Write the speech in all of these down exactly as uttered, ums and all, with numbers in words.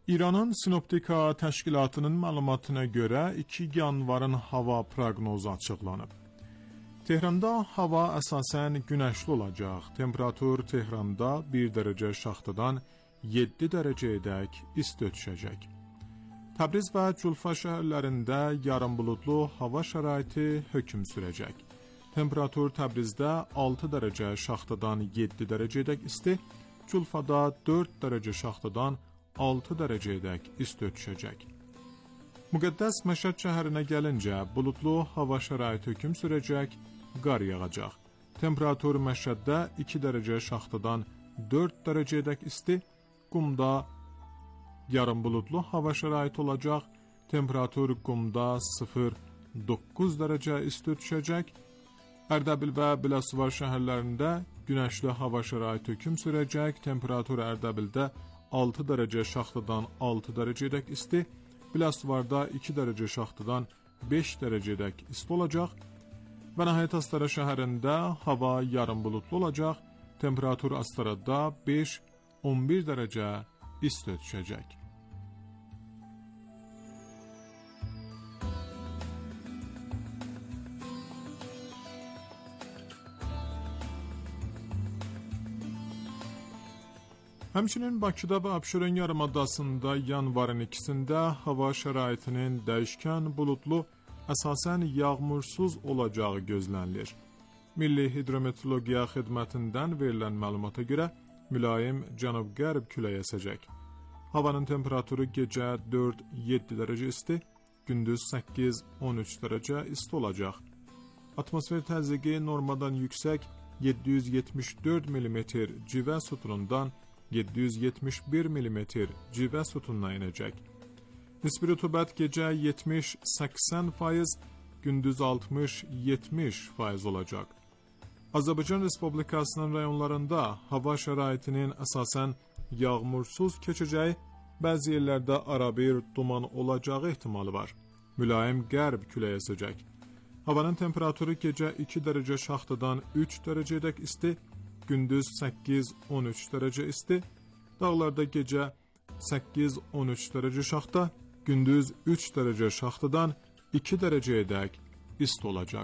İranın Sinoptika təşkilatının məlumatına görə iki yanvarın hava proqnozu açıqlanıb. Tehranda hava əsasən günəşli olacaq. Temperatur Tehranda bir dərəcə şaxtadan yeddi dərəcəyədək isti ötüşəcək. Təbriz və Culfa şəhərlərində yarım buludlu hava şəraiti hökm sürəcək. Temperatur Təbrizdə altı dərəcə şaxtadan yeddi dərəcəyədək isti, Culfada dörd dərəcə şaxtadan altı dərəcəyədək isti ötüşəcək. Müqəddəs Məşəd şəhərinə gəlincə, buludlu hava şəraiti hökm sürəcək, qar yağacaq. Temperatur Məşəddə iki dərəcə şaxtadan dörd dərəcəyədək isti, Qumda yarım buludlu hava şəraiti olacaq. Temperatur Qumda sıfır doqquz dərəcə isti ötüşəcək. Ərdəbil və Biləsuvar şəhərlərində günəşli hava şəraiti hökm sürəcək. Temperatur Ərdəbildə altı dərəcə şaxtadan altı dərəcədək isti, Biləsuvarda iki dərəcə şaxtadan beş dərəcədək isti olacaq. Və nəhayət Astara şəhərində hava yarım buludlu olacaq. Temperatur Astarada beş on bir dərəcə isti ötüşəcək. Həmçinin Bakıda və Abşeron yarımadasında yanvarın ikisində hava şəraitinin dəyişkən buludlu, əsasən yağmursuz olacağı gözlənilir. Milli Hidrometeorologiya Xidmətindən verilən məlumata görə mülayim cənub-qərb küləyi əsəcək. Havanın temperaturu gecə dörd yeddi dərəcə isti, gündüz səkkiz on üç dərəcə isti olacaq. Atmosfer təzyiqi normadan yüksək yeddi yüz yetmiş dörd millimetr civə sütunundan yeddi yüz yetmiş bir millimetr civə sütununa inəcək. Nisbi rütubət gecə yetmiş səksən faiz, gündüz altmış yetmiş faiz olacaq. Azərbaycan Respublikasının rayonlarında hava şəraitinin əsasən yağmursuz keçəcəyi, bəzi yerlərdə arabir duman olacağı ehtimalı var. Mülayim qərb küləyi əsəcək. Havanın temperaturu gecə iki dərəcə şaxtadan üç dərəcədək isti, gündüz səkkiz on üç dərəcə isti, dağlarda gecə səkkiz on üç dərəcə şaxta, gündüz üç dərəcə şaxtadan iki dərəcəyədək isti olacaq.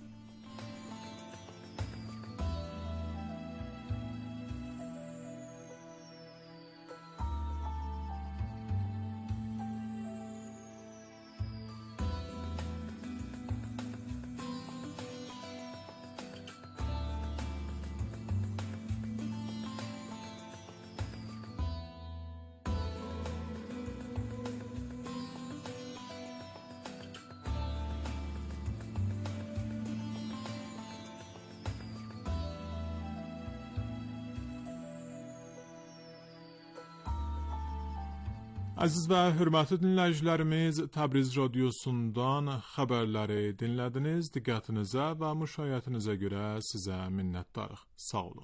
Əziz və hörmətli dinləyicilərimiz, Təbriz radiosundan xəbərləri dinlədiniz. Diqqətinizə və müşayiətinizə görə sizə minnətdarıq. Sağ olun.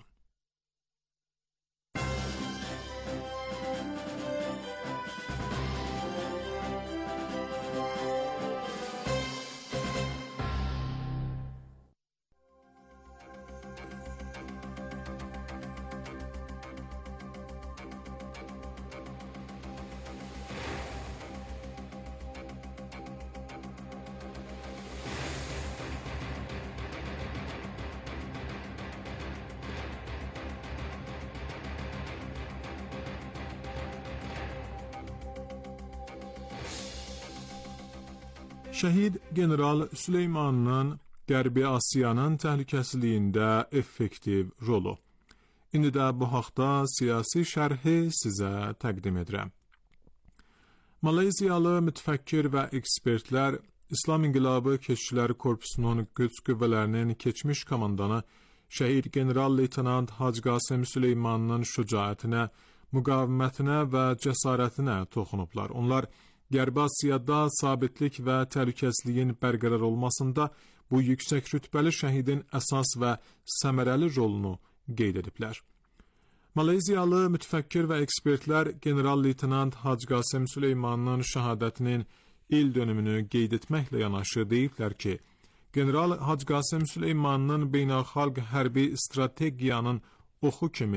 Şəhid General Süleymanın Qərbi Asiyanın təhlükəsizliyində effektiv rolu. İndi də bu haqda siyasi şərhi sizə təqdim edirəm. Malezyalı mütəfəkkir və ekspertlər İslam İnqilabı Keşişçiləri Korpusunun güc qüvvələrinin keçmiş komandanı Şəhid General Leytenant Hacı Qasım Süleymanın şücaətinə, müqavimətinə və cəsarətinə toxunublar. Onlar Qərbi Asiyada sabitlik və təhlükəsizliyin bərqərar olmasında bu yüksək rütbəli şəhidin əsas və səmərəli rolunu qeyd ediblər. Malezyalı mütəfəkkir və ekspertlər General Leytenant Hacı Qasım Süleymanın şəhadətinin il dönümünü qeyd etməklə yanaşı deyiblər ki, General Hacı Qasım Süleymanın beynəlxalq hərbi strategiyanın oxu kimi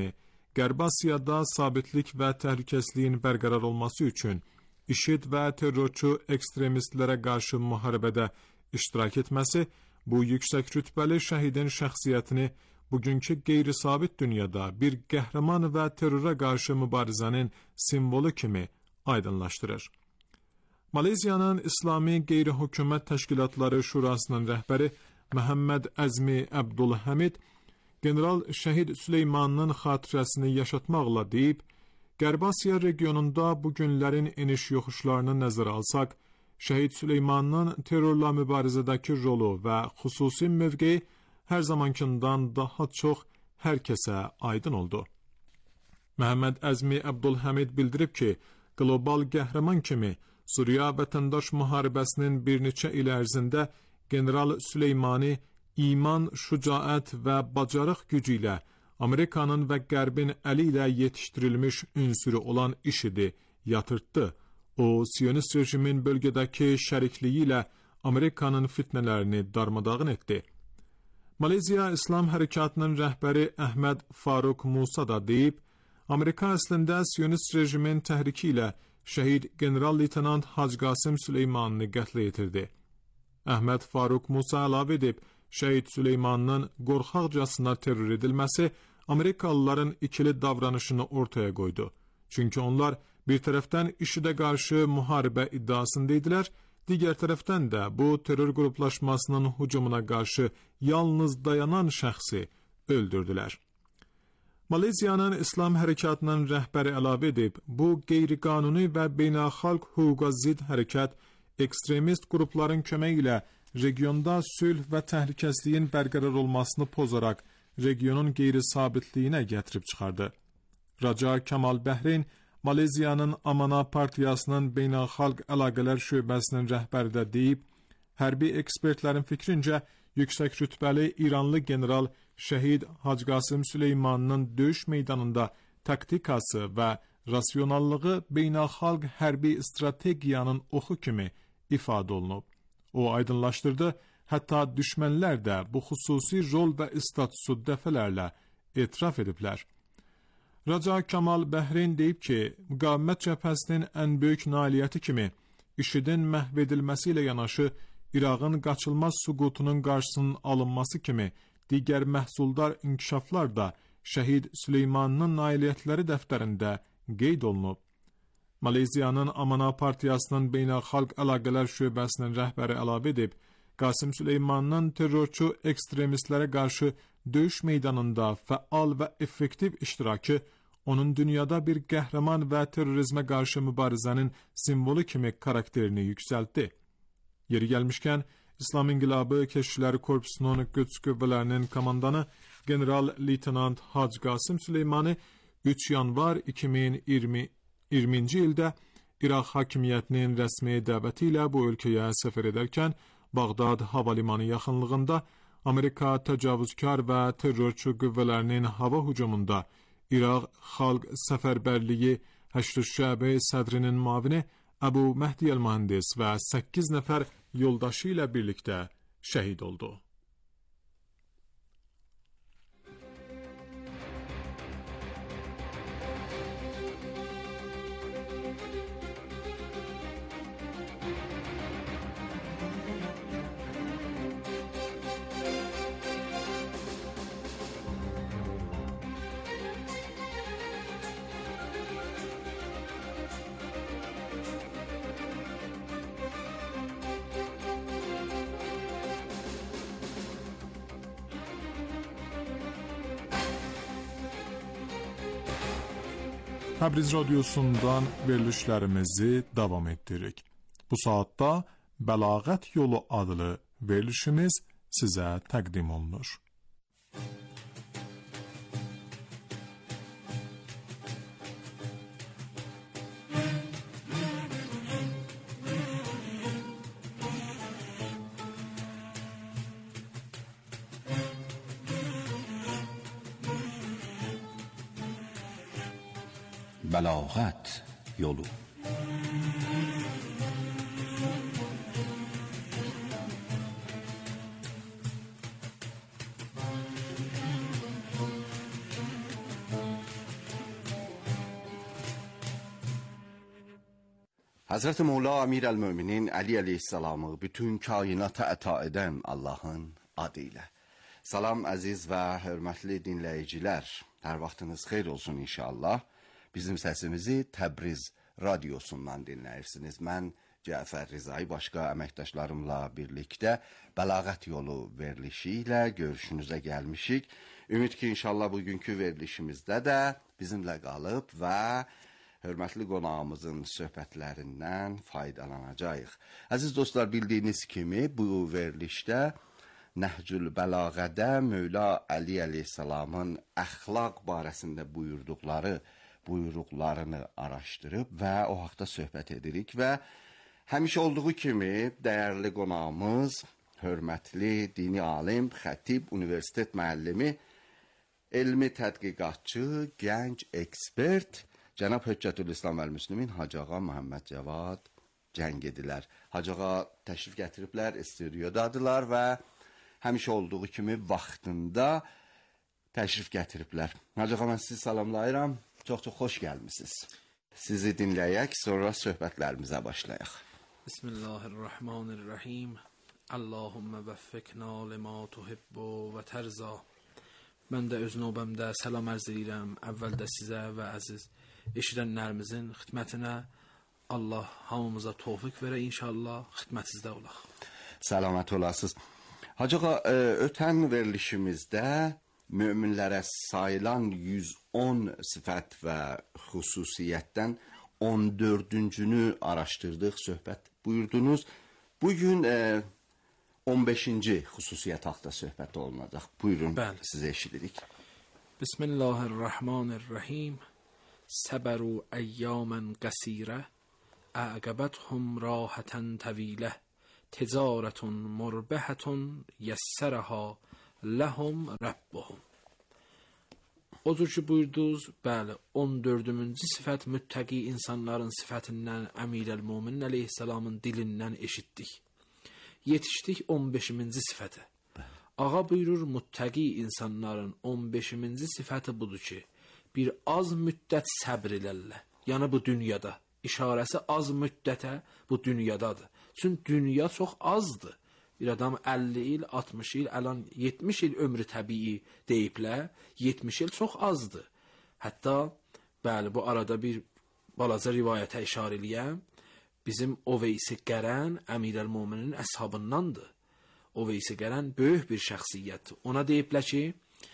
Qərb Asiyada sabitlik və təhlükəsizliyin bərqərar olması üçün IŞİD və terrorçu ekstremistlərə qarşı müharibədə iştirak etməsi, bu yüksək rütbəli şəhidin şəxsiyyətini bugünkü qeyri-sabit dünyada bir qəhrəman və terrora qarşı mübarizənin simvolu kimi aydınlaşdırır. Malezyanın İslami Qeyri-Hökumət Təşkilatları Şurasının rəhbəri Məhəmməd Əzmi Əbdülhəmid, general şəhid Süleymanın xatirəsini yaşatmaqla deyib, Qərb Asiya regionunda bu günlərin eniş-yoxuşlarını nəzərə alsaq, şəhid Süleymanın terrorla mübarizədəki rolu və xüsusi mövqeyi hər zamankindən daha çox hər kəsə aydın oldu. Məhəmməd Əzmi Əbdülhəmid bildirib ki, qlobal qəhrəman kimi Suriya vətəndaş müharibəsinin bir neçə il ərzində general Süleymani iman, şücaət və bacarıq gücü ilə Amerikanın və Qərbin əli ilə yetişdirilmiş ünsürü olan IŞİD-i yatırtdı. O, Siyonist rejimin bölgədəki şərikliyi ilə Amerikanın fitnələrini darmadağın etdi. Malezya İslam Hərəkatının rəhbəri Əhməd Faruq Musa da deyib, Amerika əslində Siyonist rejimin təhriki ilə şəhid general-leytenant Hacı Qasım Süleymanını qətlə yetirdi. Əhməd Faruq Musa əlavə edib, şəhid Süleymanın qorxaqcasına terror edilməsi Amerikalıların ikili davranışını ortaya qoydu. Çünki onlar bir tərəfdən IŞİD-ə qarşı müharibə iddiasında idilər, digər tərəfdən də bu terror qruplaşmasının hücumuna qarşı yalnız dayanan şəxsi öldürdülər. Malezyanın İslam Hərəkatının rəhbəri əlavə edib, bu qeyri-qanuni və beynəlxalq hüquqa zidd hərəkət ekstremist qrupların köməyi ilə regionda sülh və təhlükəsizliyin bərqərar olmasını pozaraq regionun qeyri-sabitliyinə gətirib çıxardı. Raca Kamal Bəhreyn, Malezyanın Amana Partiyasının beynəlxalq əlaqələr şöbəsinin rəhbəri də deyib, hərbi ekspertlərin fikrincə, yüksək rütbəli İranlı general şəhid Hacı Qasım Süleymanının döyüş meydanında taktikası və rasionallığı beynəlxalq hərbi strategiyanın oxu kimi ifadə olunub. O aydınlaşdırdı, hətta düşmənlər də bu xüsusi rol və statusu dəfələrlə etiraf ediblər. Raca Kamal Bəhreyn deyib ki, müqavimət cəbhəsinin ən böyük nailiyyəti kimi IŞİD-in məhv edilməsi ilə yanaşı İraqın qaçılmaz süqutunun qarşısının alınması kimi digər məhsuldar inkişaflar da şəhid Süleymanın nailiyyətləri dəftərində qeyd olunub. Malezyanın Amana Partiyasının beynəlxalq əlaqələr şöbəsinin rəhbəri əlavə edib, Qasım Süleymanın terrorçu ekstremistlərə qarşı döyüş meydanında fəal və effektiv iştirakı onun dünyada bir qəhrəman və terrorizmə qarşı mübarizənin simvolu kimi karakterini yüksəltdi. Yeri gəlmişkən, İslam İnqilabı Keşişləri Korpusunun Qüds qüvvələrinin komandanı general-leytenant Hacı Qasım Süleymanı üç yanvar iki min iyirminci ildə İraq hakimiyyətinin rəsmi dəvəti ilə bu ölkəyə səfər edərkən Bağdad hava limanı yaxınlığında Amerika təcavüzkar və terrorçu qüvvələrinin hava hücumunda İraq Xalq Səfərbərliyi Həşr-ü Şəbi sədrinin müavini Əbu Məhdi Əl-Mühəndis və səkkiz nəfər yoldaşı ilə birlikdə şəhid oldu. Təbriz Radyosundan verilişlərimizi davam etdiririk. Bu saatda Bəlağət Yolu adlı verilişimiz sizə təqdim olunur. Bəlağət Yolu. Hazreti Mola Emirelmöminin Ali Aleyhisselam'ı bütün kainata əta edən Allah'ın adıyla. Salam əziz və hörmətli dinləyicilər. Hər vaxtınız xeyir olsun inşallah. Bizim səsimizi Təbriz radiosundan dinləyirsiniz. Mən Cəfər Rizai başqa əməkdaşlarımla birlikdə Bəlağət yolu verilişi ilə görüşünüzə gəlmişik. Ümid ki inşallah bugünkü verilişimizdə də bizimlə qalıb və hörmətli qonağımızın söhbətlərindən faydalanacağıq. Əziz dostlar, bildiyiniz kimi bu verilişdə Nəhcül Bəlağədə Mövla Ali Aleyhisselamın əxlaq barəsində buyurduqları buyruqlarını araşdırıb və o haqda söhbət edirik və həmişə olduğu kimi dəyərli qonağımız, hörmətli dini alim, xətib, universitet müəllimi, elmi tədqiqatçı, gənc ekspert Cənab Höccətülislam Əl-Müslimin Hacı Ağa Məhəmməd Cavad Cəngidilər. Hacı Ağa təşrif gətiriblər, studiyadadılar və həmişə olduğu kimi vaxtında təşrif gətiriblər. Hacı Ağa, mən sizi salamlayıram. Çox-çox xoş gəlmisiniz. Sizi dinləyək, sonra söhbətlərimizə başlayaq. Bismillahirrahmanirrahim. Allahümme vəffiqna lima tuhibbu və tərza. Mən də öz növbəmdə salam ərz edirəm. Əvvəldə sizə və əziz eşidənlərimizin xidmətinə. Allah hamımıza tövfiq verə inşallah, xidmətinizdə olaq. Səlamət olasınız. Hacı Ağa, ötən verilişimizdə möminlərə sayılan yüz on sifət və xüsusiyyətdən on dördüncünü araşdırdıq, söhbət buyurdunuz. Bugün e, on beşinci xüsusiyyət haqda söhbət olunacaq. Buyurun, bəli, sizə eşidirik. Bismillahirrahmanirrahim. Səbəru əyyamən qəsirə, əqəbəthum rahətən təvilə, ticarətun murbəhətun yəssərəhə ləhum rəbbuhum. Odur ki buyurdunuz, bəli, on dördüncü sifət müttəqi insanların sifətindən Əmirəl-Möminin Əleyhisselamın dilindən eşitdik. Yetişdik on beşinci sifətə. Ağa buyurur, müttəqi insanların on beşinci sifəti budur ki, bir az müddət səbr elərlər. Yəni bu dünyada. İşarəsi az müddətə bu dünyadadır. Çünki dünya çox azdır. Bir adam əlli il, altmış il, əlan yetmiş il ömrü təbii deyiblər. yetmiş il çox azdır. Hətta, bəli, bu arada bir balaca rivayətə işarə eləyəm. Bizim Oveysi Qərən Əmirəl-Möminin əshabındandır. Oveysi Qərən böyük bir şəxsiyyətdir. Ona deyiblər ki,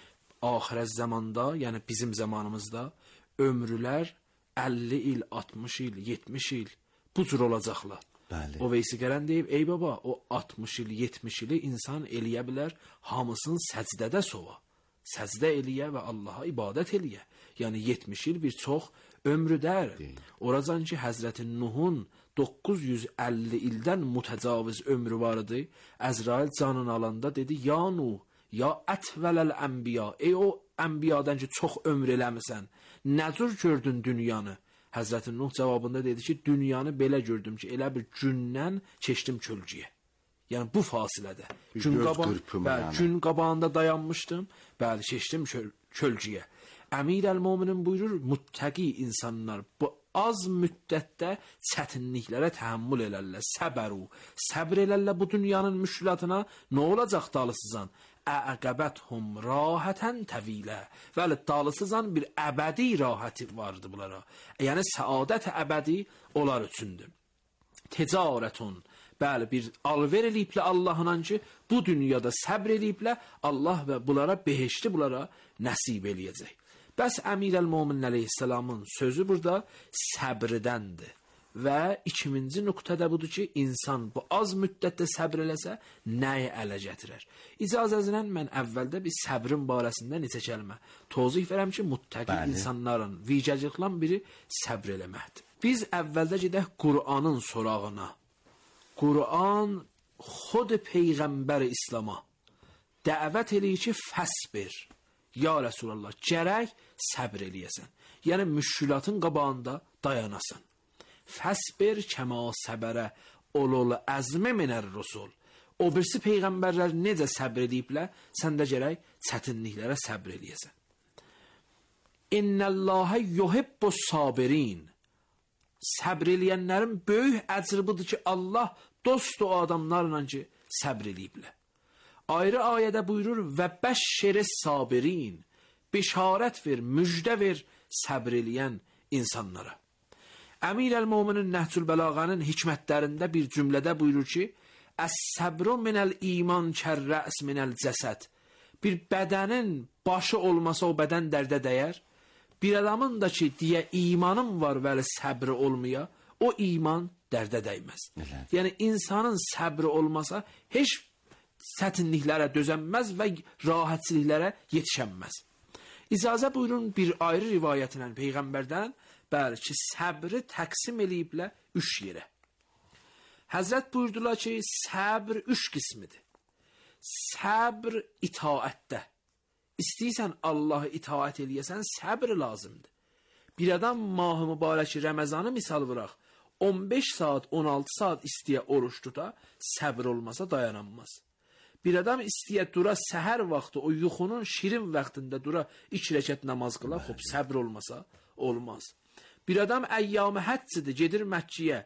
axirət zamanda, yəni bizim zamanımızda ömrülər əlli il, altmış il, yetmiş il bu cür olacaqlar. Bəli. Oveysi Qərən deyib, ey baba, o altmış il, yetmiş ili insan eləyə bilər, hamısını səcdədə sova. Səcdə eləyə və Allaha ibadət eləyə. Yəni yetmiş il bir çox ömrüdər. Oracan ki, Həzrəti Nuhun doqquz yüz əlli ildən mütəcaviz ömrü vardı. Əzrail canını alanda dedi, ya Nuh, ya ətvələl ənbiya, ey o ənbiyadan ki, çox ömr eləmisən, nə cür gördün dünyanı? Həzrəti Nuh cavabında dedi ki, dünyanı belə gördüm ki, elə bir gündən keçdim kölgəyə. Yəni bu fasilədə. Gün, qaba bəli, yəni. Gün qabağında dayanmışdım, bəli, keçdim kölgəyə. Əmirəl-Möminin buyurur, müttəqi insanlar bu az müddətdə çətinliklərə təhəmmül elərlər, səbəru, səbr elərlər bu dünyanın müşkülatına, nə olacaq dalısızan? Əqəbəthum rahətən təvilə. Bəli, dalısızan bir əbədi rahəti vardı bunlara. Yəni səadət əbədi onlar üçündür. Ticarətun, bəli, bir alver eləyiblə Allahla ki, bu dünyada səbr eləyiblə, Allah və bunlara behişti bunlara nəsib eləyəcək. Bəs Əmirəl-Möminin Əleyhisselamın sözü burada səbrdəndir. Və ikinci nöqtədə budur ki, insan bu az müddətdə səbr eləsə, nəyi ələ gətirər? İcazənizlə mən əvvəldə bir səbrin barəsində neçə kəlmə tozih verəm ki, müttəqi Bəli. insanların vicəciklan biri səbr eləməkdir. Biz əvvəldə gedək Qur'anın sorağına. Qur'an xod Peyğəmbər İslama dəvət eləyir ki, fəsbir. Ya Rəsulallah, gərək səbr eləyəsən. Yəni müşkülatın qabağında dayanasan. Fəsbir kəma səbərə olul əzmi minər rusul. O birisi peyğəmbərlər necə səbr ediblər, sən də gərək çətinliklərə səbr eləyəsən. İnnəlləhə yuhibbus sabirin. səbr eləyənlərin böyük əcri budur ki, Allah dost o adamlarla ki, səbr eləyiblər. Ayrı ayədə buyurur və bəşşəris sabirin, bişarət ver, müjdə ver səbr eləyən insanlara. Əmir əl-Mominin Nəhcül Bəlağanın hikmətlərində bir cümlədə buyurur ki, Əs-səbru minəl iman kər-rəs minəl cəsəd. Bir bədənin başı olmasa o bədən dərdə dəyər. Bir adamın da ki, deyə imanım var vəli səbri olmaya, o iman dərdə dəyməz. Evet. Yəni, insanın səbri olmasa, heç çətinliklərə dözənməz və rahatsizliklərə yetişənməz. İcazə buyurun bir ayrı rivayətlə Peyğəmbərdən, bəli ki, səbri təqsim eləyiblə üç yerə. Həzrət buyurdular ki, səbr üç qismidir. Səbr itaətdə. İstəyirsən Allah'a itaət eləyəsən, səbr lazımdır. Bir adam mah-ı mübarəki Ramazanı misal vuraq, on beş saat, on altı saat istəyə oruç tuta, səbr olmasa dayananmaz. Bir adam istəyə dura səhər vaxtı, o yuxunun şirin vaxtında dura iki rəkət namaz qıla, xop, səbr olmasa olmaz. Bir adam əyyam-ı həccidir, gedir Məkkəyə,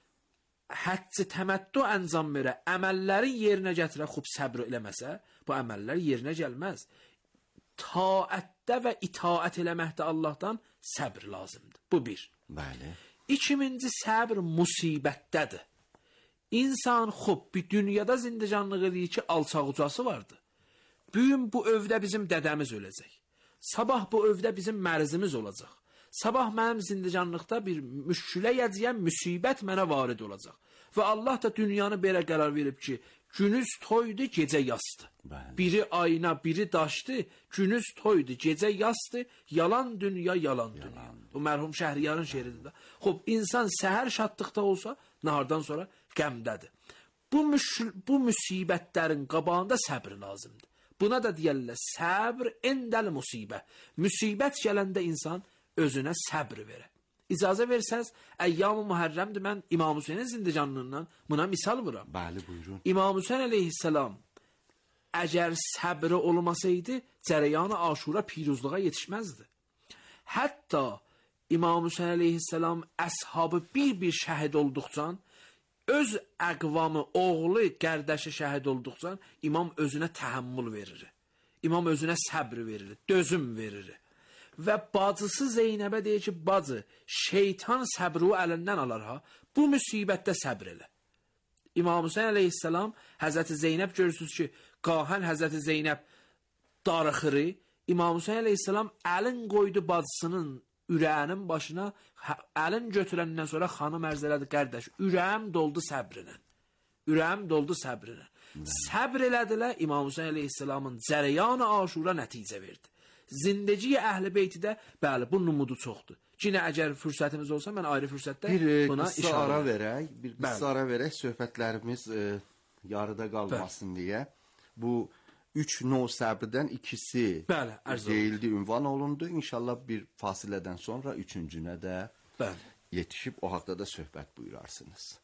həcci təməttü əncam verə, əməllərin yerinə gətirə, xub səbr eləməsə, bu əməllər yerinə gəlməz. Taətdə və itaət eləməkdə Allahdan səbr lazımdır. Bu bir. Bəli. İkinci səbr musibətdədir. İnsan xub bir dünyada zindicanlıq edir ki, alçaq-ucası vardır. Bugün bu övdə bizim dədəmiz öləcək. Sabah bu övdə bizim mərzimiz olacaq. Sabah mənim zindicanlıqda bir müşkülə yəcəyən müsibət mənə varid olacaq. Və Allah da dünyanı belə qərar verib ki, günüz toydu, gecə yasdı. Bəli. Biri ayna, biri daşdı, günüz toydu, gecə yasdı, yalan dünya, yalan, yalan. dünya. Bu mərhum Şəhriyarın şeiridir də. Xob, insan səhər şadlıqda olsa, nahardan sonra qəmdədir. Bu, bu müsibətlərin qabağında səbr lazımdır. Buna da deyərlər, səbr endəl musibə. Müsibət gələndə insan özünə səbr verə. İcazə versəz, əyyam-ı mühərrəmdir, mən İmam Hüseynin zindicanlığından buna misal vuram. Bəli, buyurun. İmam Hüseyin əleyhissalam əgər səbri olmasaydı, cərəyanı aşura piruzluğa yetişməzdi. Hətta İmam Hüseyin əleyhissalam əshabı bir-bir şəhid olduqca, öz əqvamı, oğlu, qərdəşi şəhid olduqca, imam özünə təhəmmül verir. İmam özünə səbr verir, dözüm verir. Və bacısı Zeynəbə deyir ki, bacı, şeytan səbri əlindən alar ha, bu müsibətdə səbr elə. İmam Hüseyin əleyhissalam, Həzrəti Zeynəb görürsünüz ki, qahən Həzrəti Zeynəb darıxırı, İmam Hüseyin əleyhissalam əlin qoydu bacısının ürəyinin başına, əlin götürəndən sonra xanım ərz elədi, qardaş, ürəyim doldu səbrinə. Ürəyim doldu səbrinə. Səbr elədilər, İmam Hüseyin əleyhissalamın cərəyanı aşura nəticə verdi. Zindeciyə əhl-i beytidə, bəli, bu numudu çoxdur. Yine əgər fürsətimiz olsa, mən ayrı fürsətdə bir, buna qısa işarə ara verək, bir qısa bəli. ara verək, söhbətlərimiz e, yarıda qalmasın bəli. deyə. Bu üç növ səbrdən ikisi bəli, deyildi, ünvan olundu. İnşallah bir fasilədən sonra üçüncünə də bəli. yetişib o haqda da söhbət buyurarsınız.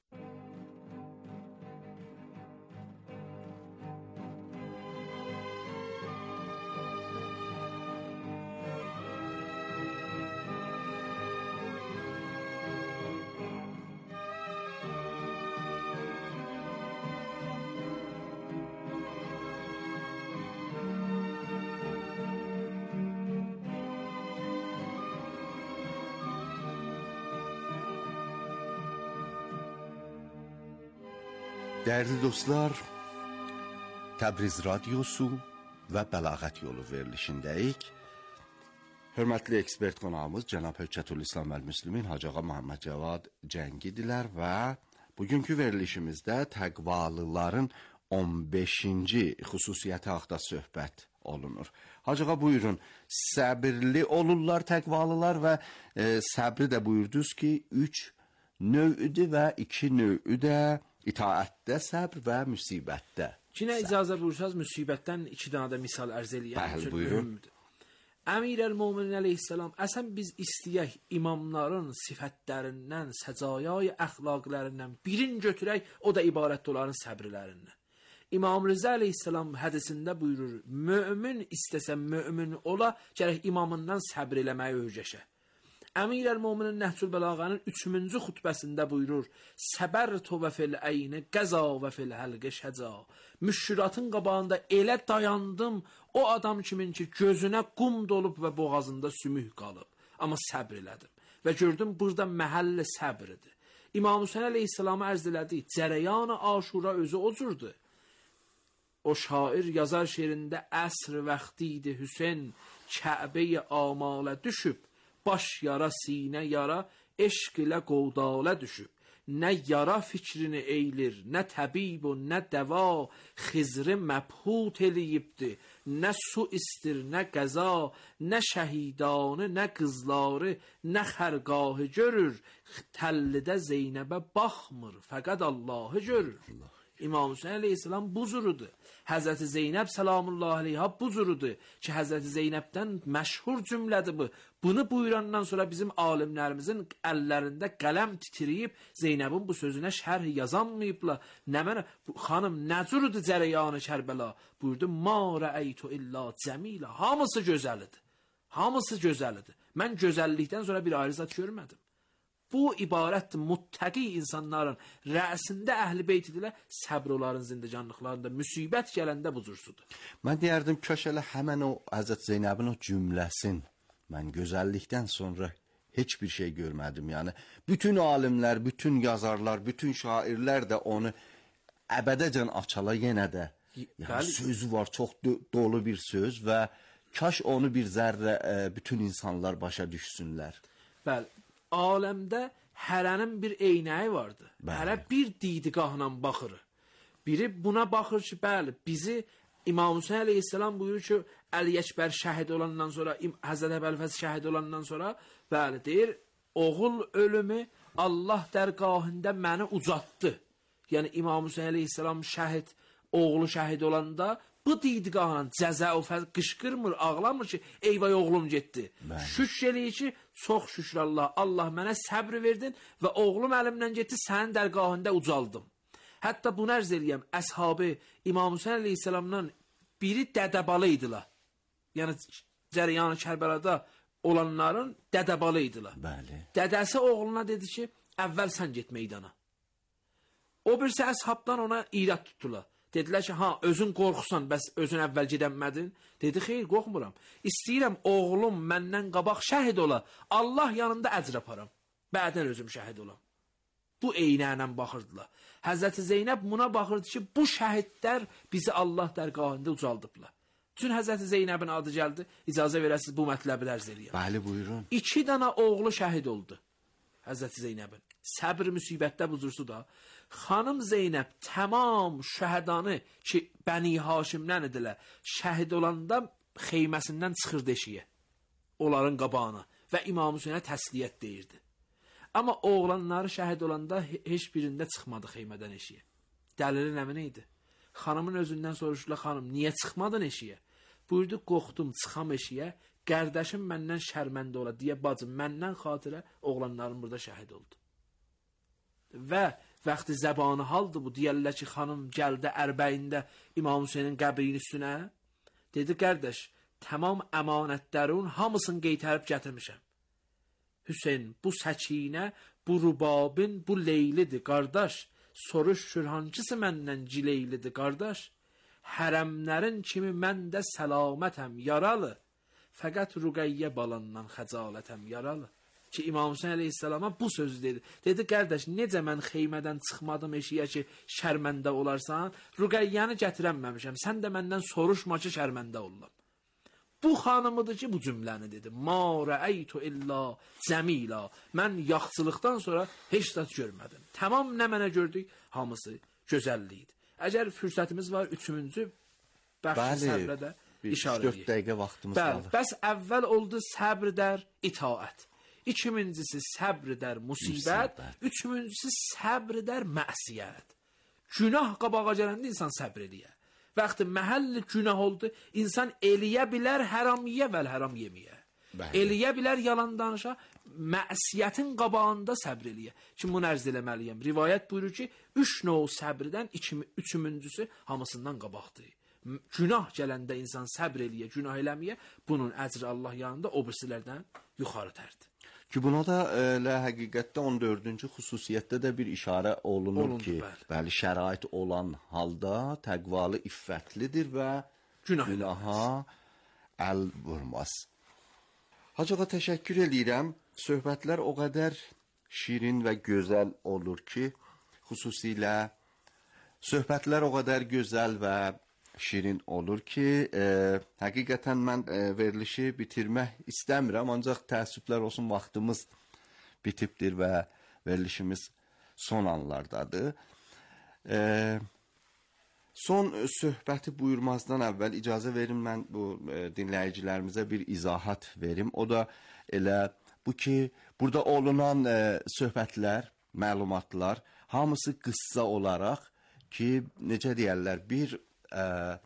Dəyərli dostlar, Təbriz Radiosu və Bəlağət Yolu verilişindəyik. Hörmətli ekspert qonağımız Cənab Höccətülislam əl-Müslimin Hacı Ağa Muhammed Cavad Cəngidirlər və bugünkü verilişimizdə təqvalıların on beşinci xüsusiyyəti haqda söhbət olunur. Hacı Ağa, buyurun, səbirli olurlar təqvalılar və e, səbri də buyurdunuz ki, üç növüdür və iki növü də itaətdə, səbr və müsibətdə. Yine icazə buyursanız, müsibətdən iki dənə də misal ərz eləyəm. Bəli, buyurun. Əmir əl-Mominin əleyhissalam, əsən biz istəyək imamların sifətlərindən, səcayay əxlaqlərindən birini götürək, o da ibarət onların səbirlərindən. İmam Rıza əleyhissalam hədisində buyurur, mömin istəsə mömin ola, gərək imamından səbr eləməyi öyrəşə. Əmir el-Möminin Nəhcül Bəlağənin üçüncü xutbəsində buyurur: "Səbərtu və fil əyni qəza və fil həlqi şəca." Müşkilatın qabağında elə dayandım, o adam kimin ki gözünə qum dolub və boğazında sümük qalıb, amma səbr elədim və gördüm burada məhəlli səbirdir. İmam Hüseyn əleyhissalama ərz elədi, cərəyanı Aşura özü o cürdür. O şair yazar şeirində əsr vaxtı idi Hüseyn Kəbəyə amalə düşüb, baş yara sinə yara eşq ilə qovdalə düşüb. Nə yara fikrini eylir, nə təbib o nə dəva, xizri məbhut eləyibdi, nə su istir, nə qəza, nə şəhidanı, nə qızları, nə xərgahı görür, təllidə Zeynəbə baxmır, fəqət Allahı görür. İmam Hüseyn əleyhissalam bu zurudur. Həzrəti Zeynəb salamullahi aleyha bu zurudur ki, Həzrəti Zeynəbdən məşhur cümlədir bu. Bunu buyurandan sonra bizim alimlərimizin əllərində qələm titriyib Zeynəbin bu sözünə şərh yazanmayıblar. Nə mənə, xanım nə zurudur cərəyanı Kərbəla? Buyurdu, ma rəəytu illa cəmilə. Hamısı gözəlidir. Hamısı gözəlidir. Mən gözəllikdən sonra bir ayrı zat görmədim. Bu ibarətdir muttəqi insanların rəsində əhl-i beyt idilə, səbr onların zindicanlıqlarında müsibət gələndə bu cürsudur. Mən deyərdim köşələ həmən o Həzrət Zeynəbin o cümləsin. Mən gözəllikdən sonra heç bir şey görmədim. Yəni bütün alimlər, bütün yazarlar, bütün şairlər də onu əbədəcən açala yenə də. Yəni sözü var, çox dolu bir söz və kaş onu bir zərrə ə, bütün insanlar başa düşsünlər. Bəli. Aləmdə hərənin bir eynəyi vardı. Bəli. Hərə bir didiqahla baxır. Biri buna baxır ki, bəli, bizi İmam Hüseyn əleyhissalam buyurur ki, Əli Əkbər şəhid olandan sonra, Həzrət Əbəlfəz şəhid olandan sonra, bəli, deyir, oğul ölümü Allah dərgahında məni ucatdı. Yəni İmam Hüseyn əleyhissalam şəhid, oğlu şəhid olanda bu didiqahla cəzə o fəz qışqırmır, ağlamır ki, eyvay oğlum getdi. Bəli. Şükr eləyir ki, çox şükür Allah, Allah mənə səbr verdin və oğlum əlimdən getdi, sənin dərgahında ucaldım. Hətta bunu ərz eləyəm, əshabı İmam Hüseyn əleyhissalamdan biri dədəbalı idilər. Yəni cərəyanı Kərbəlada olanların dədəbalı idilər. Bəli. Dədəsi oğluna dedi ki, əvvəl sən get meydana. O birisi əshabdan ona irad tutdular. Dedilər ki, ha, özün qorxusan, bəs özün əvvəl gedənmədin. Dedi, xeyr, qorxmuram. İstəyirəm oğlum məndən qabaq şəhid ola, Allah yanında əcr aparam. Bədən özüm şəhid olam. Bu eynəylə baxırdılar. Həzrəti Zeynəb buna baxırdı ki, bu şəhidlər bizi Allah dərgahında ucaldıblar. Çün Həzrəti Zeynəbin adı gəldi, icazə verəsiz bu mətləbi dərz eləyəm. Bəli, buyurun. İki dana oğlu şəhid oldu Həzrəti Zeynəbin. Səbr müsibətdə buzursu da. Xanım Zeynəb tamam şəhədanı ki, Bəni Haşimdən idilər, şəhid olanda xeyməsindən çıxır deşiyə, onların qabağına və İmam Hüseynə təsliyyət deyirdi. Amma oğlanları şəhid olanda heç birində çıxmadı xeymədən eşiyə. Dəlili nə idi? Xanımın özündən soruşdular, xanım, niyə çıxmadın eşiyə? Buyurdu, qorxdum, çıxam eşiyə, qərdəşim məndən şərməndə ola, deyə bacım, məndən xatirə oğlanlarım burada şəhid oldu. Və vaxtı zəbanı haldır bu, deyərlər ki, xanım gəldi ərbəyində İmam Hüseynin qəbrinin üstünə, dedi, qardaş, tamam əmanətlərin hamısını qeytərib gətirmişəm. Hüseyn, bu səkinə, bu rubabin, bu leylidir, qardaş. Soruş şürhancısı məndən cileylidir, qardaş. Hərəmlərin kimi mən də səlamətəm, yaralı. Fəqət Rüqəyyə balandan xəcalətəm, yaralı. Ki, İmam Hüseyn əleyhissalama bu sözü dedi. Dedi, qardaş, necə mən xeymədən çıxmadım eşiyə ki, şərməndə olarsan, Rüqəyyəni gətirənməmişəm, sən də məndən soruşma ki, şərməndə olam. Bu xanımıdır ki, bu cümləni dedi. Ma rəəytu illa cəmila. Mən yaxçılıqdan sonra heç zat görmədim. Tamam nə mənə gördük, hamısı gözəlliyidir. Əgər fürsətimiz var, üçüncü bəxşi səbrədə işarə edək. dörd dəqiqə vaxtımız Bəli, qalır. bəs əvvəl oldu səbr dər itaət. İkincisi səbr dər musibət. Üçüncüsü səbr dər məsiyyət. Günah qabağa gələndə insan səbr edir. Vaxtı məhəlli günah oldu, insan eləyə bilər həram yeyə vəl həram yeməyə. Eləyə bilər yalan danışa, məsiyyətin qabağında səbr eləyə. Kim bunu ərz eləməliyəm? Rivayət buyurur ki, üç növ səbrdən üçüncüsü hamısından qabaqdır. Günah gələndə insan səbr eləyə, günah eləməyə, bunun əcri Allah yanında o birisilərdən yuxarı tərdir. Ki buna da elə həqiqətdə on dördüncü xüsusiyyətdə də bir işarə olunur Olundu, ki, bəli. bəli, şərait olan halda təqvalı iffətlidir və Günah günaha əl vurmaz. Hacı ağa, təşəkkür eləyirəm. Söhbətlər o qədər şirin və gözəl olur ki, xüsusilə söhbətlər o qədər gözəl və şirin olur ki, e, həqiqətən mən e, verilişi bitirmək istəmirəm, ancaq təəssüflər olsun vaxtımız bitibdir və verilişimiz son anlardadır. E, son söhbəti buyurmazdan əvvəl icazə verin mən bu e, dinləyicilərimizə bir izahat verim. O da elə bu ki, burada olunan e, söhbətlər, məlumatlar hamısı qıssa olaraq ki, necə deyərlər, bir ə,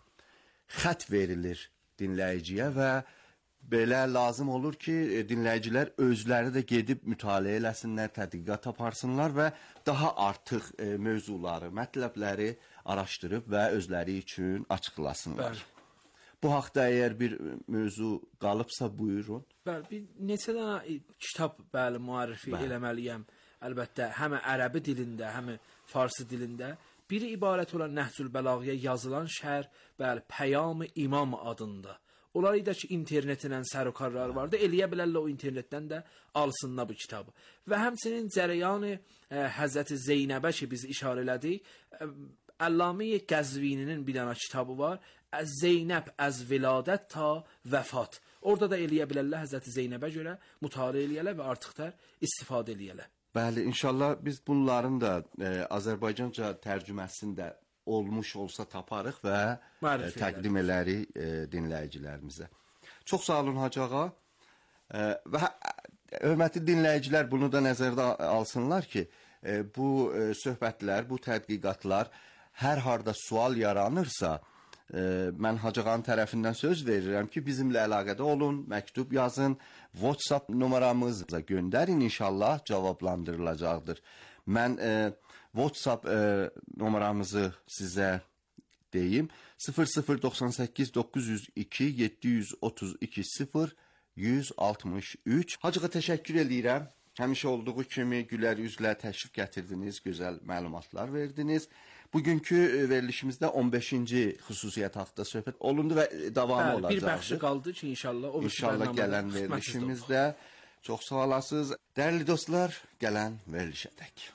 xət verilir dinləyiciyə və belə lazım olur ki, dinləyicilər özləri də gedib mütaliə eləsinlər, tədqiqat aparsınlar və daha artıq ə, mövzuları, mətləbləri araşdırıb və özləri üçün açıqlasınlar. Bəli. Bu haqda əgər bir mövzu qalıbsa buyurun. Bəli, bir neçə dənə kitab bəli müərrifi Bəli. eləməliyəm. Əlbəttə, həm ərəbi dilində, həm farsı dilində. Biri ibarət olan Nəhcül Bəlağəyə yazılan şərh, bəli, Pəyam-ı İmam adında. Onlar da ki, internetlə sərukarlar vardı. Eləyə bilərlər o internetdən də alsınlar bu kitabı. Və həmçinin cərəyanı e, Həzrəti Zeynəbə ki, biz işarə elədik, e, Əllamə Qəzvininin bir dənə kitabı var. Əz Zeynəb əz viladət ta vəfat. Orada da eləyə bilərlər Həzrəti Zeynəbə görə mütaliə eləyələr və artıqlar istifadə eləyələr. Bəli, inşallah biz bunların da e, Azərbaycanca tərcüməsini də olmuş olsa taparıq və e, təqdim elərik e, dinləyicilərimizə. Çox sağ olun Hacı ağa. E, və hörmətli dinləyicilər bunu da nəzərdə alsınlar ki, e, bu e, söhbətlər, bu tədqiqatlar hər harda sual yaranırsa, e, mən Hacı ağanın tərəfindən söz verirəm ki, bizimlə əlaqədə olun, məktub yazın, WhatsApp numaramıza göndərin, inşallah cavablandırılacaqdır. Mən e, WhatsApp e, numaramızı sizə deyim. sıfır sıfır doxsan səkkiz doqquz yüz iki yeddi yüz otuz iki sıfır yüz altmış üç. Hacığa təşəkkür eləyirəm. Həmişə olduğu kimi gülər üzlə təşrif gətirdiniz, gözəl məlumatlar verdiniz. Bugünkü verilişimizdə on beşinci xüsusiyyət haqqında söhbət olundu və davamı Bəli, olacaq. Bir bəxşi qaldı ki, inşallah o İnşallah gələn verilişimizdə çox sağ olasınız. Dəyərli dostlar, gələn verilişə dək.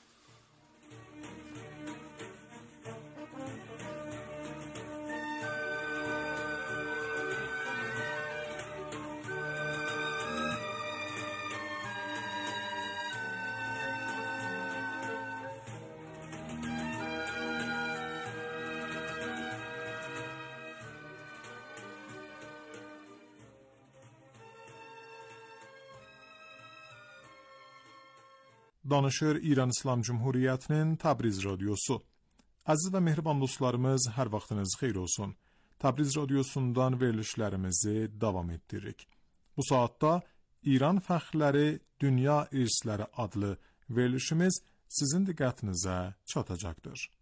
Danışır İran İslam Cumhuriyyətinin Təbriz Radiosu. Əziz və mehriban dostlarımız, hər vaxtınız xeyir olsun. Təbriz Radiosundan verilişlərimizi davam etdiririk. Bu saatda İran fəxrləri, Dünya İrsləri adlı verilişimiz sizin diqqətinizə çatacaqdır.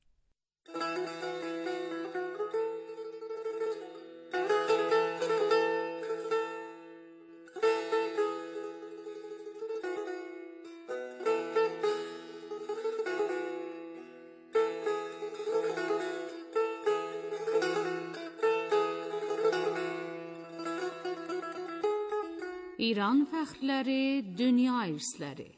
İran fəxrləri, dünya irsləri.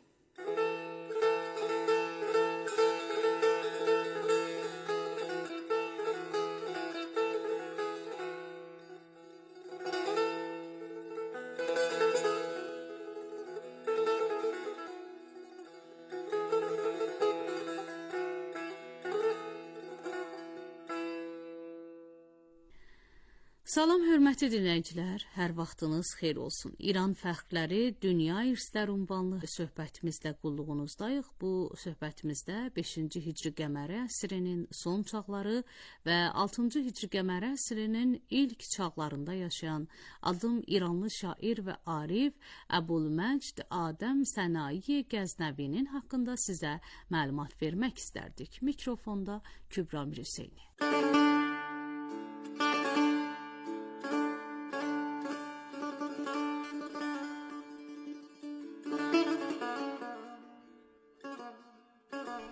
Salam hörmətli dinləyicilər, hər vaxtınız xeyir olsun. İran fəxrləri, dünya irsləri ünvanlı söhbətimizdə qulluğunuzdayıq. Bu söhbətimizdə beşinci hicri qəməri əsrinin son çağları və altıncı hicri qəməri əsrinin ilk çağlarında yaşayan adım İranlı şair və arif Əbulməcd Adəm Sənayi Qəznəvinin haqqında sizə məlumat vermək istərdik. Mikrofonda Kübra Mirseyni.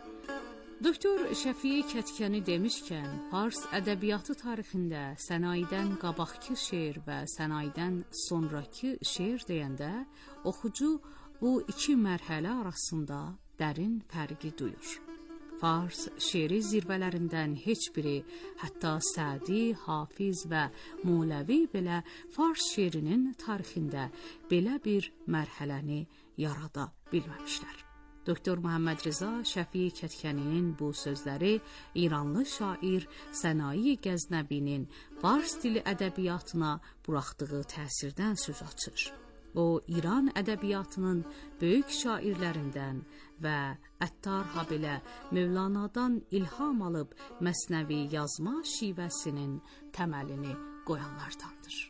Doktor Şəfiyə Kətkəni demişkən, Fars ədəbiyyatı tarixində sənayedən qabaqki şeir və sənayedən sonrakı şeir deyəndə oxucu bu iki mərhələ arasında dərin fərqi duyur. Fars şeiri zirvələrindən heç biri, hətta Sədi, Hafiz və Muləvi belə Fars şeirinin tarixində belə bir mərhələni yarada bilməmişlər. Doktor Muhammed Rza Şəfiyə Kətkəninin bu sözləri İranlı şair Sənayi Qəznəvinin Fars dili ədəbiyyatına buraxdığı təsirdən söz açır. O, İran ədəbiyyatının böyük şairlərindən və Əttar habelə Mövlanadan ilham alıb məsnəvi yazma şivəsinin təməlini qoyanlardandır.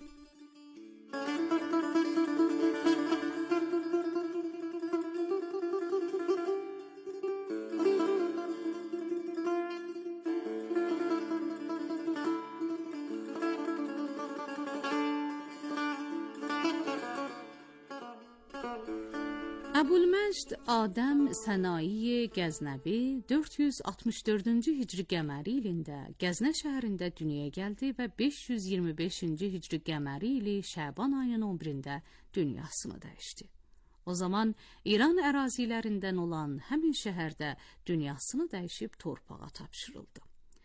Əbülməcd Adəm Sənayi Qəznəvi dörd yüz altmış dördüncü hicri qəməri ilində Qəznə şəhərində dünyaya gəldi və beş yüz iyirmi beşinci hicri qəməri ili Şəban ayının on birində dünyasını dəyişdi. O zaman İran ərazilərindən olan həmin şəhərdə dünyasını dəyişib torpağa tapşırıldı.